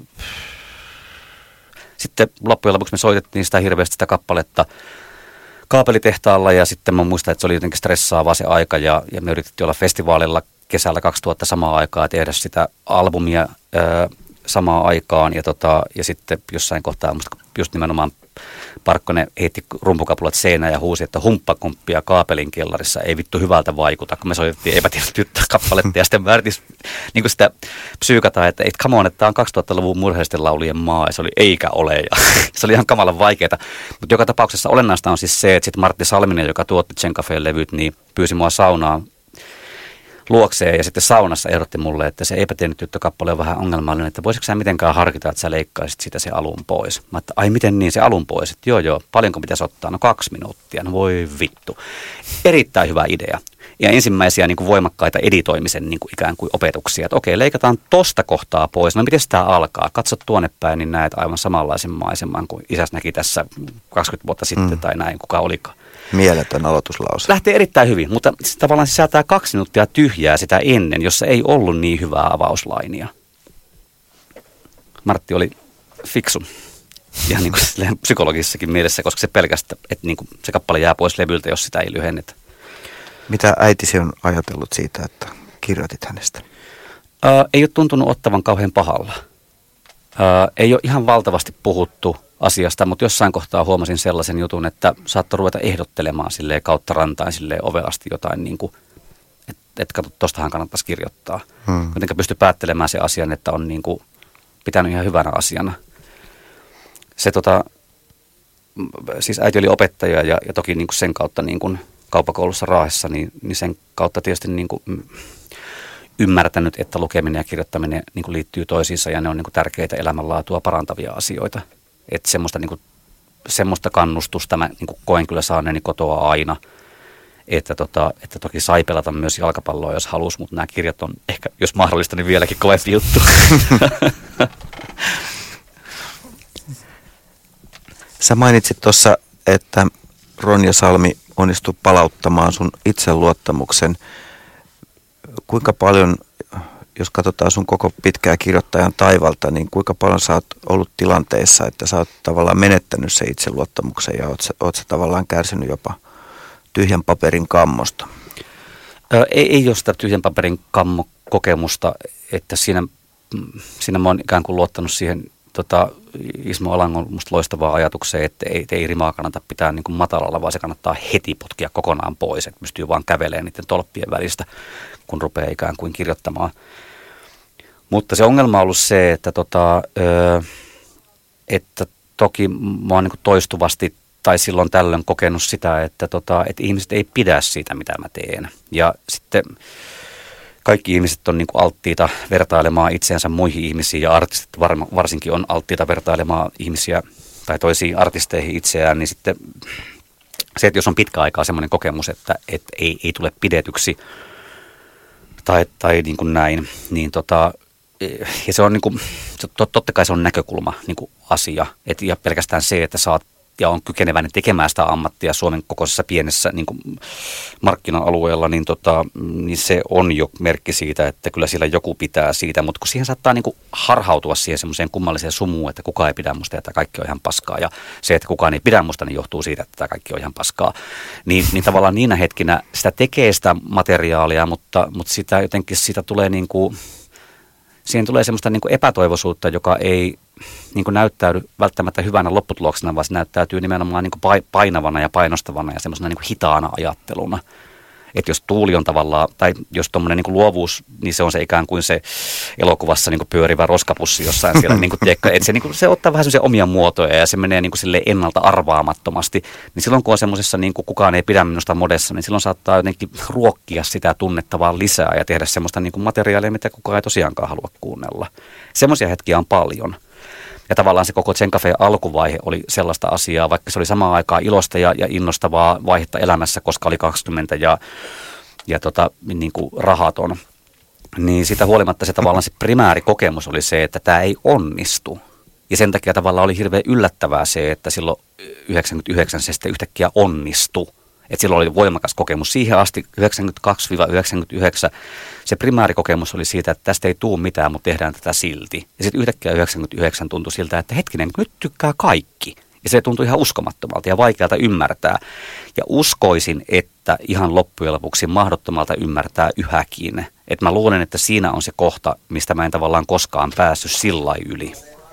sitten loppujen lopuksi me soitettiin sitä hirveästi sitä kappaletta kaapelitehtaalla ja sitten mä muistan, että se oli jotenkin stressaavaa se aika ja, ja me yritettiin olla festivaalilla kesällä kaksituhatta samaa aikaa tehdä sitä albumia ää, samaan aikaan ja, tota, ja sitten jossain kohtaa musta just nimenomaan Parkkonen heitti rumpukapulat seinään ja huusi, että humppakumppia kaapelin kellarissa ei vittu hyvältä vaikuta, kun me soitettiin eipä tiedä tyttökappaletta ja sitten mä yritin niin sitä psyykata, että et come on, että tämä on kaksituhattaluvun murheellisten laulujen maa ja se oli eikä ole ja se oli ihan kamalan vaikeaa, mutta joka tapauksessa olennaista on siis se, että sitten Martti Salminen, joka tuotti Zen Cafén levyt, niin pyysi mua saunaan luokseen ja sitten saunassa ehdotti mulle, että se eipä tiennyt tyttökappale on vähän ongelmallinen, että voisitko sä mitenkään harkita, että sä leikkaisit sitä se alun pois. Mä että ai miten niin se alun pois, että joo joo, paljonko pitäisi ottaa, no kaksi minuuttia, no voi vittu. Erittäin hyvä idea ja ensimmäisiä niin kuin voimakkaita editoimisen niin kuin ikään kuin opetuksia, että okei leikataan tosta kohtaa pois, no miten tämä alkaa, katso tuonne päin, niin näet aivan samanlaisen maiseman kuin isäs näki tässä kaksikymmentä vuotta sitten mm. tai näin, kuka olikaan. Mieletön aloituslause. Lähtee erittäin hyvin, mutta tavallaan sisältää kaksi minuuttia tyhjää sitä ennen, jossa ei ollut niin hyvää avauslainia. Martti oli fiksu. Ja niin kuin psykologisessakin mielessä, koska se pelkästään, että niin kuin se kappale jää pois levyltä, jos sitä ei lyhennetä. Mitä äitisi on ajatellut siitä, että kirjoitit hänestä? Ää, ei ole tuntunut ottavan kauhean pahalla. Ää, ei ole ihan valtavasti puhuttu asiasta, mutta jossain kohtaa huomasin sellaisen jutun, että saattoi ruveta ehdottelemaan silleen kautta rantain silleen ovelasti jotain, niin kuin, että et kato, tostahan kannattaisi kirjoittaa. Hmm. Jotenka pystyi päättelemään se asian, että on niin kuin pitänyt ihan hyvänä asiana. Se tota, siis äiti oli opettaja ja, ja toki niin kuin sen kautta niin kuin kauppakoulussa Raahessa, niin, niin sen kautta tietysti niin kuin ymmärtänyt, että lukeminen ja kirjoittaminen niin kuin liittyy toisiinsa ja ne on niin kuin tärkeitä elämänlaatua parantavia asioita. Että semmoista, niin kuin, semmoista kannustusta mä niin kuin koen kyllä saaneeni kotoa aina, että, tota, että toki sai pelata myös jalkapalloa, jos halusi, mutta nämä kirjat on ehkä, jos mahdollista, niin vieläkin kovempi juttu. Sä mainitsit tuossa, että Ronja Salmi onnistui palauttamaan sun itseluottamuksen. Kuinka paljon, jos katsotaan sun koko pitkää kirjoittajan taivalta, niin kuinka paljon sä oot ollut tilanteessa, että sä oot tavallaan menettänyt se itseluottamuksen ja oot sä, oot sä tavallaan kärsinyt jopa tyhjän paperin kammosta? Ö, ei, ei ole sitä tyhjän paperin kammo-kokemusta, että siinä, siinä mä oon ikään kuin luottanut siihen tota, Ismo Alangon musta loistavaa ajatukseen, että ei, ei rimaa kannata pitää niin kuin matalalla, vaan se kannattaa heti potkia kokonaan pois, että pystyy vaan kävelemään niiden tolppien välistä, kun rupeaa ikään kuin kirjoittamaan. Mutta se ongelma on ollut se, että, tota, ö, että toki mä oon niin kuin toistuvasti tai silloin tällöin kokenut sitä, että, tota, että ihmiset ei pidä siitä, mitä mä teen. Ja sitten kaikki ihmiset on niin kuin alttiita vertailemaan itseänsä muihin ihmisiin ja artistit varsinkin on alttiita vertailemaan ihmisiä tai toisiin artisteihin itseään, niin sitten se, että jos on pitkä aikaa semmoinen kokemus, että, että ei, ei tule pidetyksi tai, tai niin kuin näin, niin tota, ja se on niin kuin, totta kai se on näkökulma niin kuin asia, et, ja pelkästään se, että saat ja on kykeneväinen tekemään sitä ammattia Suomen kokoisessa pienessä niin kuin markkina-alueella, niin, tota, niin se on jo merkki siitä, että kyllä siellä joku pitää siitä, mutta kun siihen saattaa niin kuin harhautua siihen semmoiseen kummalliseen sumuun, että kukaan ei pidä musta ja tämä kaikki on ihan paskaa, ja se, että kukaan ei pidä musta, niin johtuu siitä, että tämä kaikki on ihan paskaa, niin, niin tavallaan niinä hetkinä sitä tekee sitä materiaalia, mutta, mutta sitä jotenkin siitä tulee niin kuin, siihen tulee semmoista niin kuin epätoivoisuutta, joka ei niin kuin näyttäydy välttämättä hyvänä lopputuloksena, vaan se näyttäytyy nimenomaan niin kuin painavana ja painostavana ja semmoisena niin kuin hitaana ajatteluna. Että jos tuuli on tavallaan, tai jos tuommoinen niin kuin luovuus, niin se on se ikään kuin se elokuvassa niin kuin pyörivä roskapussi jossain siellä. Niin kuin, tiedätkö, että se, niin kuin, se ottaa vähän semmoisia omia muotoja ja se menee niin kuin sille ennalta arvaamattomasti. Niin silloin kun on semmoisessa niin kuin kukaan ei pidä minusta modessa, niin silloin saattaa jotenkin ruokkia sitä tunnetta vaan lisää ja tehdä semmoista niin kuin materiaalia, mitä kukaan ei tosiaankaan halua kuunnella. Semmoisia hetkiä on paljon. Ja tavallaan se koko Zen Cafén alkuvaihe oli sellaista asiaa, vaikka se oli samaan aikaan ilosta ja, ja innostavaa vaihetta elämässä, koska oli kaksikymmentä ja, ja tota, niin kuin rahaton. niin sitä huolimatta se tavallaan se primäärikokemus oli se, että tämä ei onnistu. Ja sen takia tavallaan oli hirveän yllättävää se, että silloin yhdeksänkymmentäyhdeksän se sitten yhtäkkiä onnistui. Että silloin oli voimakas kokemus. Siihen asti yhdeksänkymmentäkaksi yhdeksänkymmentäyhdeksän se primäärikokemus oli siitä, että tästä ei tule mitään, mutta tehdään tätä silti. Ja sitten yhtäkkiä yhdeksänkymmentäyhdeksän tuntui siltä, että hetkinen, nyt tykkää kaikki. Ja se tuntui ihan uskomattomalta ja vaikealta ymmärtää. Ja uskoisin, että ihan loppujen lopuksi mahdottomalta ymmärtää yhäkin. Että mä luulen, että siinä on se kohta, mistä mä en tavallaan koskaan päässyt sillai yli.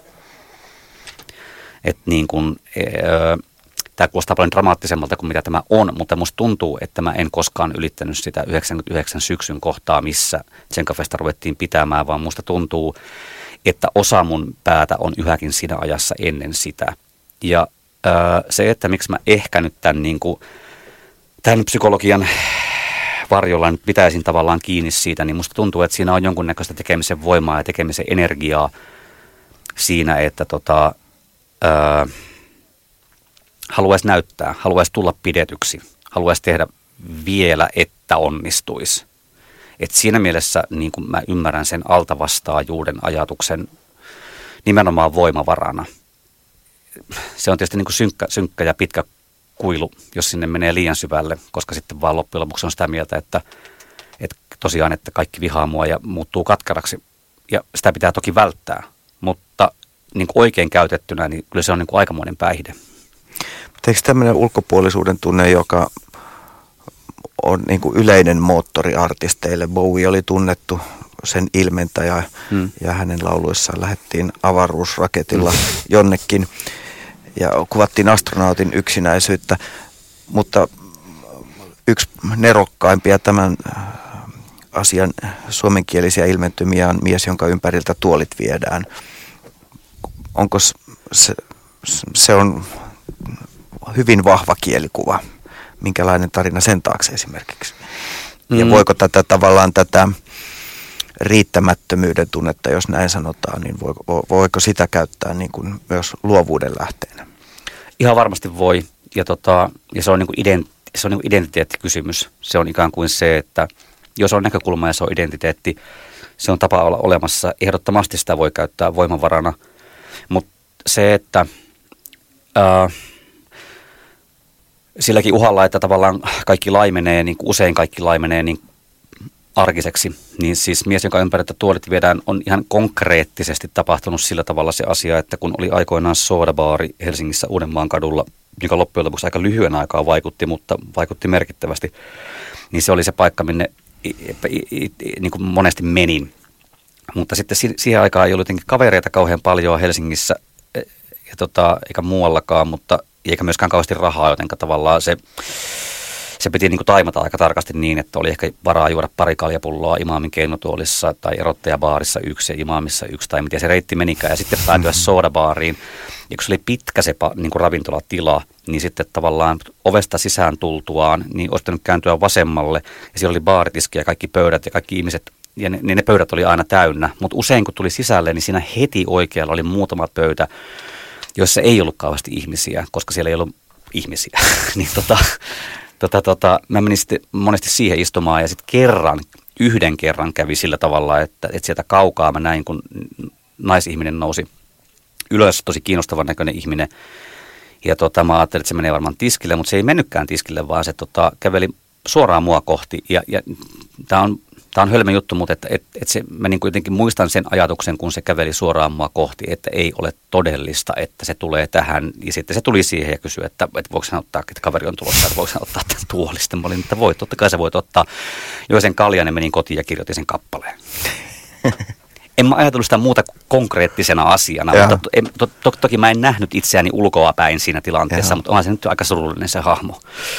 Että niin kuin, öö, tämä kuulostaa paljon dramaattisemmalta kuin mitä tämä on, mutta musta tuntuu, että mä en koskaan ylittänyt sitä yhdeksänkymmentäyhdeksän syksyn kohtaa, missä Tsenkafesta ruvettiin pitämään, vaan musta tuntuu, että osa mun päätä on yhäkin siinä ajassa ennen sitä. Ja öö, se, että miksi mä ehkä nyt tämän, niin kuin, tämän psykologian varjolla nyt pitäisin tavallaan kiinni siitä, niin musta tuntuu, että siinä on jonkunnäköistä tekemisen voimaa ja tekemisen energiaa siinä, että tota, öö, haluaisi näyttää, haluaisi tulla pidetyksi, haluaisi tehdä vielä, että onnistuisi. Et siinä mielessä niin kuin mä ymmärrän sen altavastaajuuden ajatuksen nimenomaan voimavarana. Se on tietysti niin kuin synkkä, synkkä ja pitkä kuilu, jos sinne menee liian syvälle, koska sitten vaan loppujen lopuksi on sitä mieltä, että, että tosiaan, että kaikki vihaa mua ja muuttuu katkaraksi. Ja sitä pitää toki välttää, mutta niin kuin oikein käytettynä, niin kyllä se on niin kuin aikamoinen päihde. Eikö tämmöinen ulkopuolisuuden tunne, joka on niin kuin yleinen moottori artisteille? Bowie oli tunnettu sen ilmentäjä hmm. ja hänen lauluissaan lähdettiin avaruusraketilla hmm. jonnekin ja kuvattiin astronautin yksinäisyyttä, mutta yksi nerokkaimpia tämän asian suomenkielisiä ilmentymiä on Mies, jonka ympäriltä tuolit viedään. Onko se, se on hyvin vahva kielikuva. Minkälainen tarina sen taakse esimerkiksi? Mm. Ja voiko tätä tavallaan tätä riittämättömyyden tunnetta, jos näin sanotaan, niin voiko, voiko sitä käyttää niin kuin myös luovuuden lähteenä? Ihan varmasti voi. Ja, tota, ja se on, niin kuin ident, se on niin kuin identiteettikysymys. Se on ikään kuin se, että jos on näkökulma ja se on identiteetti, se on tapa olla olemassa. Ehdottomasti sitä voi käyttää voimavarana. Mutta se, että ää, silläkin uhalla, että tavallaan kaikki laimenee, niin kuin usein kaikki laimenee niin arkiseksi, niin siis Mies, jonka ympäriltä tuolit viedään, on ihan konkreettisesti tapahtunut sillä tavalla se asia, että kun oli aikoinaan soodabaari Helsingissä Uudenmaan kadulla, joka loppujen lopuksi aika lyhyen aikaa vaikutti, mutta vaikutti merkittävästi, niin se oli se paikka, minne niin kuin monesti menin. Mutta sitten siihen aikaan ei ollut jotenkin kavereita kauhean paljon Helsingissä, ja tota, eikä muuallakaan, mutta eikä myöskään kauheasti rahaa, joten tavallaan se, se piti niin kuin taimata aika tarkasti niin, että oli ehkä varaa juoda pari kaljapulloa imaamin keinotuolissa tai erottajabaarissa yksi ja imaamissa yksi, tai miten se reitti menikään, ja sitten päätyä soodabaariin. Ja kun se oli pitkä se niin kuin ravintolatila, niin sitten tavallaan ovesta sisään tultuaan, niin olisi pitänyt kääntyä vasemmalle, ja siellä oli baaritiski ja kaikki pöydät ja kaikki ihmiset, ja ne, niin ne pöydät oli aina täynnä, mutta usein kun tuli sisälle, niin siinä heti oikealla oli muutama pöytä, joissa ei ollut kauheasti ihmisiä, koska siellä ei ollut ihmisiä. niin tota, tota, tota, mä menin sitten monesti siihen istumaan ja sitten kerran, yhden kerran kävi sillä tavalla, että, että sieltä kaukaa mä näin, kun naisihminen nousi ylös, tosi kiinnostavan näköinen ihminen. Ja tota, mä ajattelin, että se menee varmaan tiskille, mutta se ei mennytkään tiskille, vaan se tota, käveli suoraan mua kohti. Ja, ja tää on... Tämä on hölmö juttu, mutta että, että, että se, mä niin kuin jotenkin muistan sen ajatuksen, kun se käveli suoraan mua kohti, että ei ole todellista, että se tulee tähän. Ja sitten se tuli siihen ja kysyi, että, että voiko hän ottaa, että kaveri on tulossa, että voiko hän ottaa tämän tuolista. Mä olin, että voi, totta kai sä voit ottaa. Join sen kaljan ja menin kotiin ja kirjoitin sen kappaleen. En mä ajatellut sitä muuta konkreettisena asiana, Jaha. mutta to, to, to, toki mä en nähnyt itseäni ulkoa päin siinä tilanteessa, Jaha. mutta onhan se nyt aika surullinen se hahmo.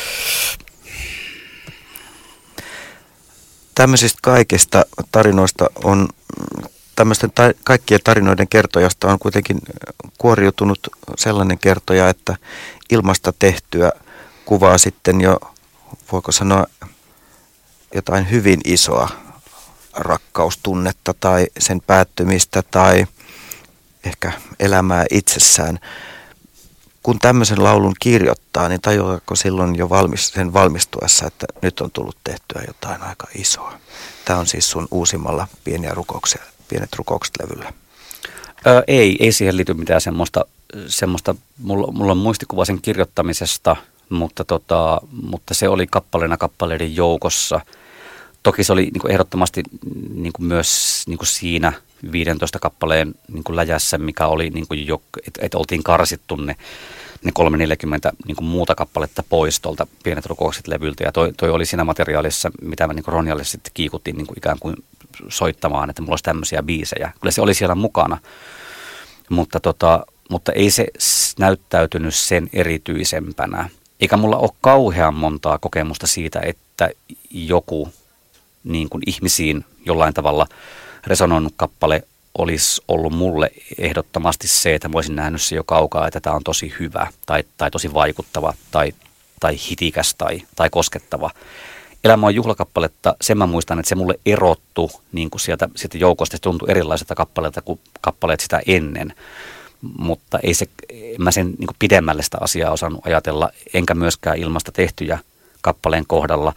Tämmöisistä kaikista tarinoista on, tämmöisten ta- kaikkien tarinoiden kertojasta on kuitenkin kuoriutunut sellainen kertoja, että ilmasta tehtyä kuvaa sitten jo, voiko sanoa, jotain hyvin isoa rakkaustunnetta tai sen päättymistä tai ehkä elämää itsessään. kun tämmöisen laulun kirjoittaa, niin tajuako silloin jo valmis, sen valmistuessa, että nyt on tullut tehtyä jotain aika isoa? Tämä on siis sun uusimmalla pieniä rukouksia, pienet rukoukset levyllä. Öö, ei, ei siihen liity mitään semmoista, semmoista mulla, mulla on muistikuva sen kirjoittamisesta, mutta, tota, mutta se oli kappaleena kappaleiden joukossa. Toki se oli niin kuin ehdottomasti niin kuin myös niin kuin siinä viidentoista kappaleen niin kuin läjässä, mikä oli, niin kuin jo, että et oltiin karsittu ne, ne kolme neljäkymmentä niin kuin muuta kappaletta pois tuolta pienet rukoukset levyltä. Ja toi, toi oli siinä materiaalissa, mitä mä niin kuin Ronjalle sitten kiikutin niin kuin ikään kuin soittamaan, että mulla olisi tämmöisiä biisejä. Kyllä se oli siellä mukana, mutta, tota, mutta ei se näyttäytynyt sen erityisempänä. Eikä mulla ole kauhean montaa kokemusta siitä, että joku niin kuin ihmisiin jollain tavalla resonoinut kappale olisi ollut mulle ehdottomasti se, että mä olisin nähnyt se jo kaukaa, että tämä on tosi hyvä tai, tai tosi vaikuttava tai, tai hitikäs tai, tai koskettava. Elämä on juhlakappaletta, sen mä muistan, että se mulle erottu niin kuin sieltä, sieltä joukosta, se tuntui erilaiselta kappaleelta kuin kappaleet sitä ennen. Mutta ei se, mä sen niin kuin pidemmälle sitä asiaa osannut ajatella, enkä myöskään ilmasta tehtyjä kappaleen kohdalla.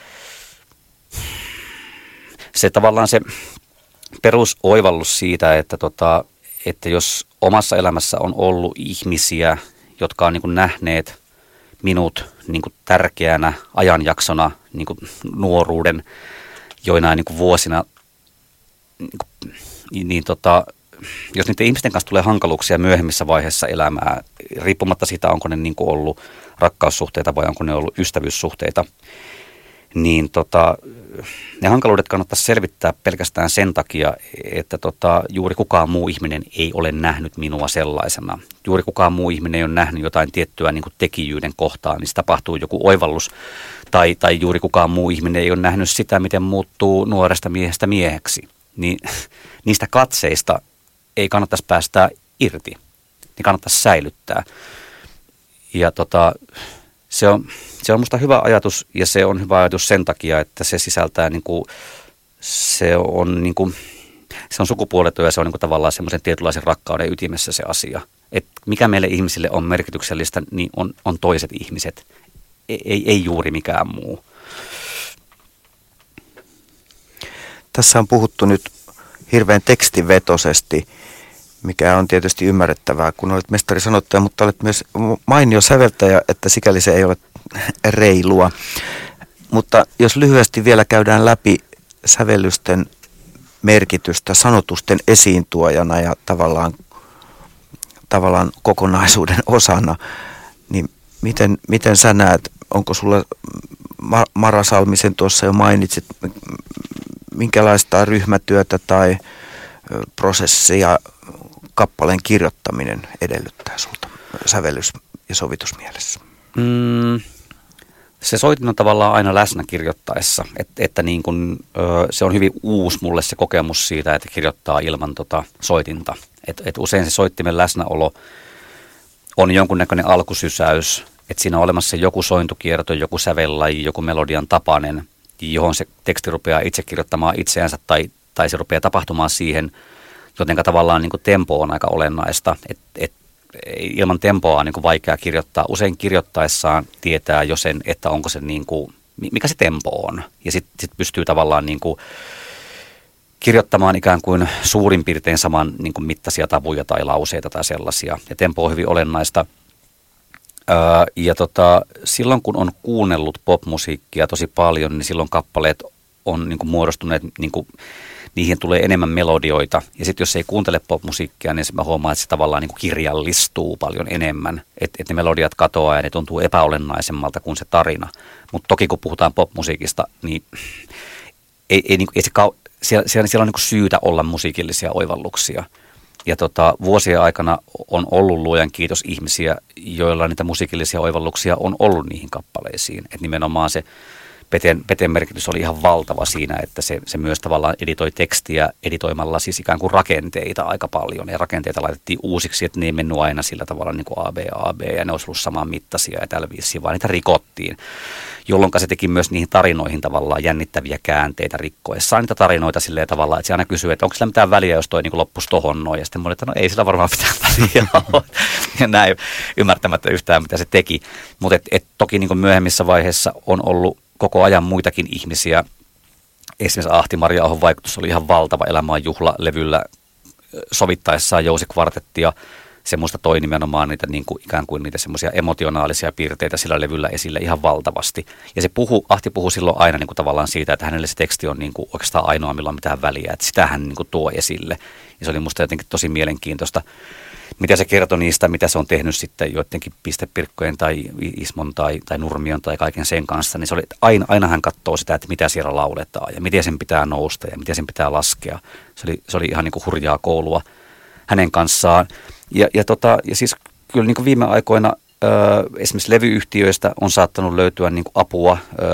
Se tavallaan se perusoivallus siitä, että, tota, että jos omassa elämässä on ollut ihmisiä, jotka on niin kuin nähneet minut niin kuin tärkeänä ajanjaksona niin kuin nuoruuden joinain niin kuin vuosina, niin, kuin, niin tota, jos niiden ihmisten kanssa tulee hankaluuksia myöhemmissä vaiheissa elämää, riippumatta siitä, onko ne niin kuin ollut rakkaussuhteita vai onko ne ollut ystävyyssuhteita, niin tota, ne hankaluudet kannattaisi selvittää pelkästään sen takia, että tota, juuri kukaan muu ihminen ei ole nähnyt minua sellaisena. Juuri kukaan muu ihminen ei ole nähnyt jotain tiettyä niin kuin tekijyyden kohtaa, niin se tapahtuu joku oivallus. Tai, tai juuri kukaan muu ihminen ei ole nähnyt sitä, miten muuttuu nuoresta miehestä mieheksi. Niin niistä katseista ei kannattaisi päästää irti, niin kannattaisi säilyttää. Ja tota... Se on, se on musta hyvä ajatus ja se on hyvä ajatus sen takia, että se sisältää niin kuin, se on niin kuin, se on sukupuoleton ja se on niin kuin tavallaan semmoisen tietynlaisen rakkauden ytimessä se asia. Et mikä meille ihmisille on merkityksellistä, niin on, on toiset ihmiset, ei, ei juuri mikään muu. Tässä on puhuttu nyt hirveän tekstivetoisesti, mikä on tietysti ymmärrettävää, kun olet mestari sanottaja, mutta olet myös mainio säveltäjä, että sikäli se ei ole reilua. Mutta jos lyhyesti vielä käydään läpi sävellysten merkitystä sanotusten esiintuojana ja tavallaan, tavallaan kokonaisuuden osana, niin miten, miten sä näet, onko sulla, Mara Salmisen tuossa jo mainitsit, minkälaista ryhmätyötä tai prosessia kappaleen kirjoittaminen edellyttää sulta sävellys- ja sovitusmielessä? Mm, se soitin on tavallaan aina läsnä kirjoittaessa, Et, että niin kun, ö, se on hyvin uusi mulle se kokemus siitä, että kirjoittaa ilman tota soitinta. Et, et usein se soittimen läsnäolo on jonkunnäköinen alkusysäys, että siinä on olemassa joku sointukierto, joku sävellaji, joku melodian tapainen, johon se teksti rupeaa itse kirjoittamaan itseänsä tai, tai se rupeaa tapahtumaan siihen, jotenka tavallaan niin kuin tempo on aika olennaista, että et, ilman tempoa on niin kuin vaikea kirjoittaa. Usein kirjoittaessaan tietää jo sen, että onko se niin kuin, mikä se tempo on. Ja sitten sit pystyy tavallaan niin kuin kirjoittamaan ikään kuin suurin piirtein saman niin kuin mittaisia tavuja tai lauseita tai sellaisia. Ja tempo on hyvin olennaista. Öö, ja tota, silloin kun on kuunnellut popmusiikkia tosi paljon, niin silloin kappaleet on niin kuin muodostuneet niin kuin niihin tulee enemmän melodioita. Ja sitten jos ei kuuntele popmusiikkia, niin mä huomaan, että se tavallaan niin kuin kirjallistuu paljon enemmän. Että et ne melodiat katoaa ja ne tuntuu epäolennaisemmalta kuin se tarina. Mutta toki kun puhutaan popmusiikista, niin ei, ei, ei se kau- siellä, siellä, siellä on niin kuin syytä olla musiikillisia oivalluksia. Ja tota, vuosien aikana on ollut luojan kiitos ihmisiä, joilla niitä musiikillisia oivalluksia on ollut niihin kappaleisiin. Että nimenomaan se Peten, Peten merkitys oli ihan valtava siinä, että se, se myös tavallaan editoi tekstiä editoimalla siis ikään kuin rakenteita aika paljon. Ja rakenteita laitettiin uusiksi, että ne ei mennyt aina sillä tavalla niin kuin A, B, A, B ja ne olisi ollut saman mittaisia ja tällä viisiin, vaan niitä rikottiin. Jolloin se teki myös niihin tarinoihin tavallaan jännittäviä käänteitä rikkoessaan niitä tarinoita silleen tavallaan, että se aina kysyy, että onko sillä mitään väliä, jos toi niin kuin loppuisi tohon noin. Ja sitten mä olin, että no ei sillä varmaan mitään väliä ole. Ja näin ymmärtämättä yhtään, mitä se teki. Mutta et, et toki niin kuin myöhemmissä vaiheissa on ollut koko ajan muitakin ihmisiä. Esimerkiksi Ahti Maria Ahon vaikutus oli ihan valtava Elämään juhla-levyllä sovittaessaan Jousi-kvartettia. Se musta toi nimenomaan niitä niin kuin, ikään kuin niitä semmoisia emotionaalisia piirteitä sillä levyllä esille ihan valtavasti. Ja se puhu, Ahti puhui silloin aina niin kuin tavallaan siitä, että hänelle se teksti on niin kuin oikeastaan ainoa, millä on mitään väliä. Että sitä hän niin kuin tuo esille. Ja se oli musta jotenkin tosi mielenkiintoista, mitä se kertoi niistä, mitä se on tehnyt sitten joidenkin Pistepirkkojen tai Ismon tai, tai Nurmion tai kaiken sen kanssa. Niin se oli, aina, aina hän katsoo sitä, että mitä siellä lauletaan ja miten sen pitää nousta ja miten sen pitää laskea. Se oli, se oli ihan niin kuin hurjaa koulua hänen kanssaan. Ja, ja, tota, ja siis kyllä niin kuin viime aikoina ö, esimerkiksi levyyhtiöistä on saattanut löytyä niin kuin apua. Ö,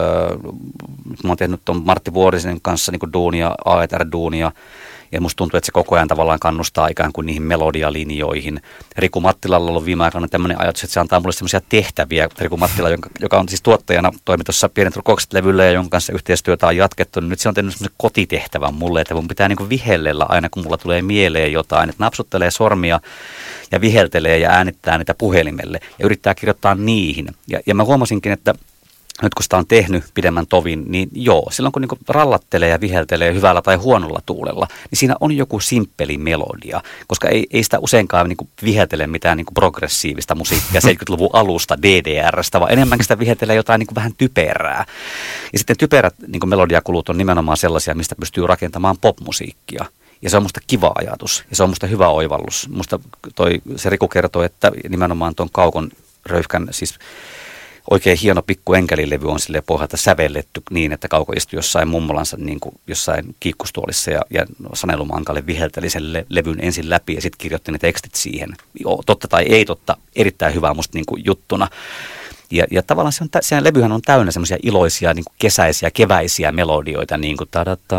mä oon tehnyt tuon Martti Vuorisen kanssa niin kuin duunia, A E T R-duunia. Ja musta tuntuu, että se koko ajan tavallaan kannustaa ikään kuin niihin melodialinjoihin. Riku Mattilalla on ollut viime aikoina tämmöinen ajatus, että se antaa mulle semmoisia tehtäviä. Riku Mattila, joka, joka on siis tuottajana, toimi tuossa Pienet rukokset-levyllä ja jonka kanssa yhteistyötä on jatkettu. Niin nyt se on tehnyt semmoisen kotitehtävän mulle, että mun pitää niin kuin vihellellä aina, kun mulla tulee mieleen jotain. Että napsuttelee sormia ja viheltelee ja äänittää niitä puhelimelle ja yrittää kirjoittaa niihin. Ja, ja mä huomasinkin, että nyt kun sitä on tehnyt pidemmän tovin, niin joo, silloin kun niinku rallattelee ja viheltelee hyvällä tai huonolla tuulella, niin siinä on joku simppeli melodia, koska ei, ei sitä useinkaan niinku viheltele mitään niinku progressiivista musiikkia seitsemänkymmentäluvun alusta D D R:stä, vaan enemmänkin sitä viheltelee jotain niinku vähän typerää. Ja sitten typerät niinku melodiakulut on nimenomaan sellaisia, mistä pystyy rakentamaan popmusiikkia. Ja se on musta kiva ajatus ja se on musta hyvä oivallus. Musta toi, se Riku kertoi, että nimenomaan tuon Kaukon röyhkän, siis oikein hieno pikku enkelilevy on silleen pohjalta sävelletty niin, että Kauko istui jossain mummolansa niin kuin jossain kiikkustuolissa ja, ja Sanelu Mankalle vihelteli sen le- levyn ensin läpi ja sitten kirjoitti ne tekstit siihen. Joo, totta tai ei totta, erittäin hyvää musta niin kuin juttuna. Ja, ja tavallaan se, on, se levyhän on täynnä semmoisia iloisia niin kuin kesäisiä, keväisiä melodioita, niin kuin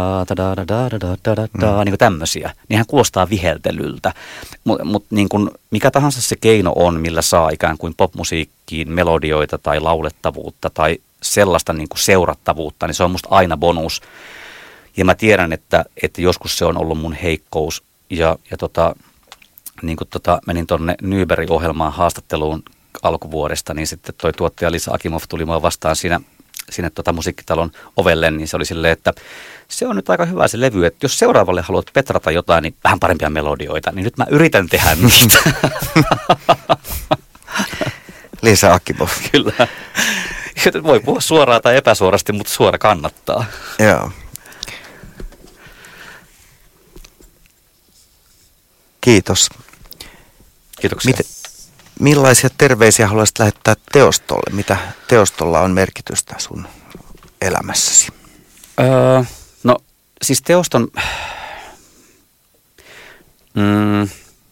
niin tämmöisiä. Niinhän kuulostaa viheltelyltä. Mutta mut, niin kuin mikä tahansa se keino on, millä saa ikään kuin popmusiikkiin melodioita tai laulettavuutta tai sellaista niin kuin seurattavuutta, niin se on musta aina bonus. Ja mä tiedän, että, että joskus se on ollut mun heikkous. Ja, ja tota, niin kuin tota, menin tuonne Nyberg-ohjelmaan haastatteluun alkuvuodesta, niin sitten toi tuottaja Lisa Akimov tuli mua vastaan siinä, siinä tota musiikkitalon ovelle, niin se oli silleen, että se on nyt aika hyvä se levy, että jos seuraavalle haluat petrata jotain, niin vähän parempia melodioita, niin nyt mä yritän tehdä niitä. Lisa Akimov. Kyllä. Voi puhua suoraan tai epäsuorasti, mutta suora kannattaa. Joo. Kiitos. Kiitoksia. Miten, millaisia terveisiä haluaisit lähettää Teostolle? Mitä Teostolla on merkitystä sun elämässäsi? Öö, no siis Teoston... Mm,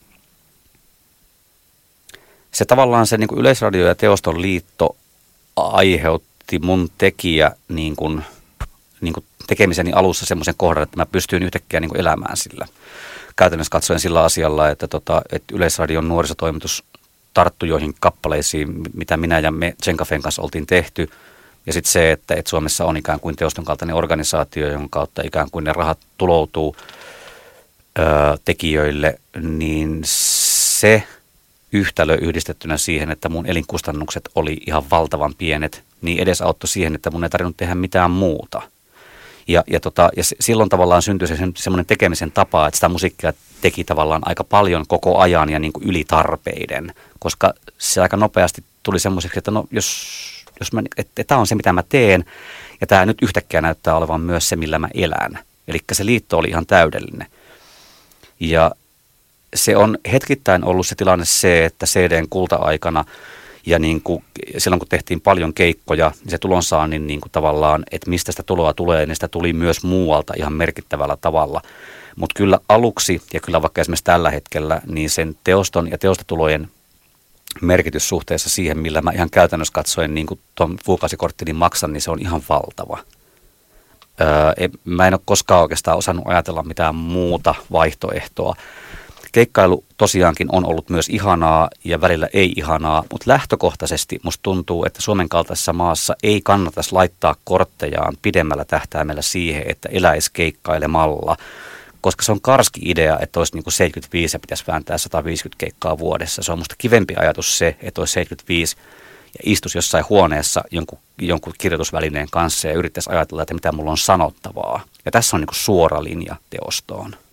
se tavallaan se niin kuin Yleisradio ja Teoston liitto aiheutti mun tekijä niin kuin, niin kuin tekemiseni alussa semmoisen kohdan, että mä pystyin yhtäkkiä niin kuin elämään sillä. Käytännössä katsoen sillä asialla, että, tota, että Yleisradion nuorisotoimitus tarttui joihin kappaleisiin, mitä minä ja me Tsenkafen kanssa oltiin tehty. Ja sitten se, että, että Suomessa on ikään kuin Teoston kaltainen organisaatio, jonka kautta ikään kuin ne rahat tuloutuu ö, tekijöille, niin se yhtälö yhdistettynä siihen, että mun elinkustannukset oli ihan valtavan pienet, niin edesauttoi siihen, että mun ei tarvinnut tehdä mitään muuta. Ja, ja, tota, ja silloin tavallaan syntyi se semmoinen tekemisen tapa, että sitä musiikkia teki tavallaan aika paljon koko ajan ja niin kuin yli tarpeiden, koska se aika nopeasti tuli semmoiseksi, että no jos, jos mä, että tämä on se mitä mä teen ja tämä nyt yhtäkkiä näyttää olevan myös se millä mä elän. Eli se liitto oli ihan täydellinen. Ja se on hetkittäin ollut se tilanne se, että C D:n kulta-aikana ja niin kuin, silloin kun tehtiin paljon keikkoja, niin se tulonsaannin niin kuin tavallaan, että mistä sitä tuloa tulee, niin sitä tuli myös muualta ihan merkittävällä tavalla. Mutta kyllä aluksi, ja kyllä vaikka esimerkiksi tällä hetkellä, niin sen teoston ja teostotulojen merkitys suhteessa siihen, millä mä ihan käytännössä katsoen niin kuin tuon kuukausikorttini maksan, niin se on ihan valtava. Öö, mä en ole koskaan oikeastaan osannut ajatella mitään muuta vaihtoehtoa. Keikkailu tosiaankin on ollut myös ihanaa ja välillä ei ihanaa, mutta lähtökohtaisesti musta tuntuu, että Suomen kaltaisessa maassa ei kannattaisi laittaa korttejaan pidemmällä tähtäimellä siihen, että eläisi keikkailemalla, koska se on karski idea, että olisi niin kuin seitsemänkymmentäviisi ja pitäisi vääntää sata viisikymmentä keikkaa vuodessa. Se on musta kivempi ajatus se, että olisi seitsemänkymmentäviisi ja istuisi jossain huoneessa jonkun, jonkun kirjoitusvälineen kanssa ja yrittäisi ajatella, että mitä mulla on sanottavaa. Ja tässä on niin kuin suora linja teostoon.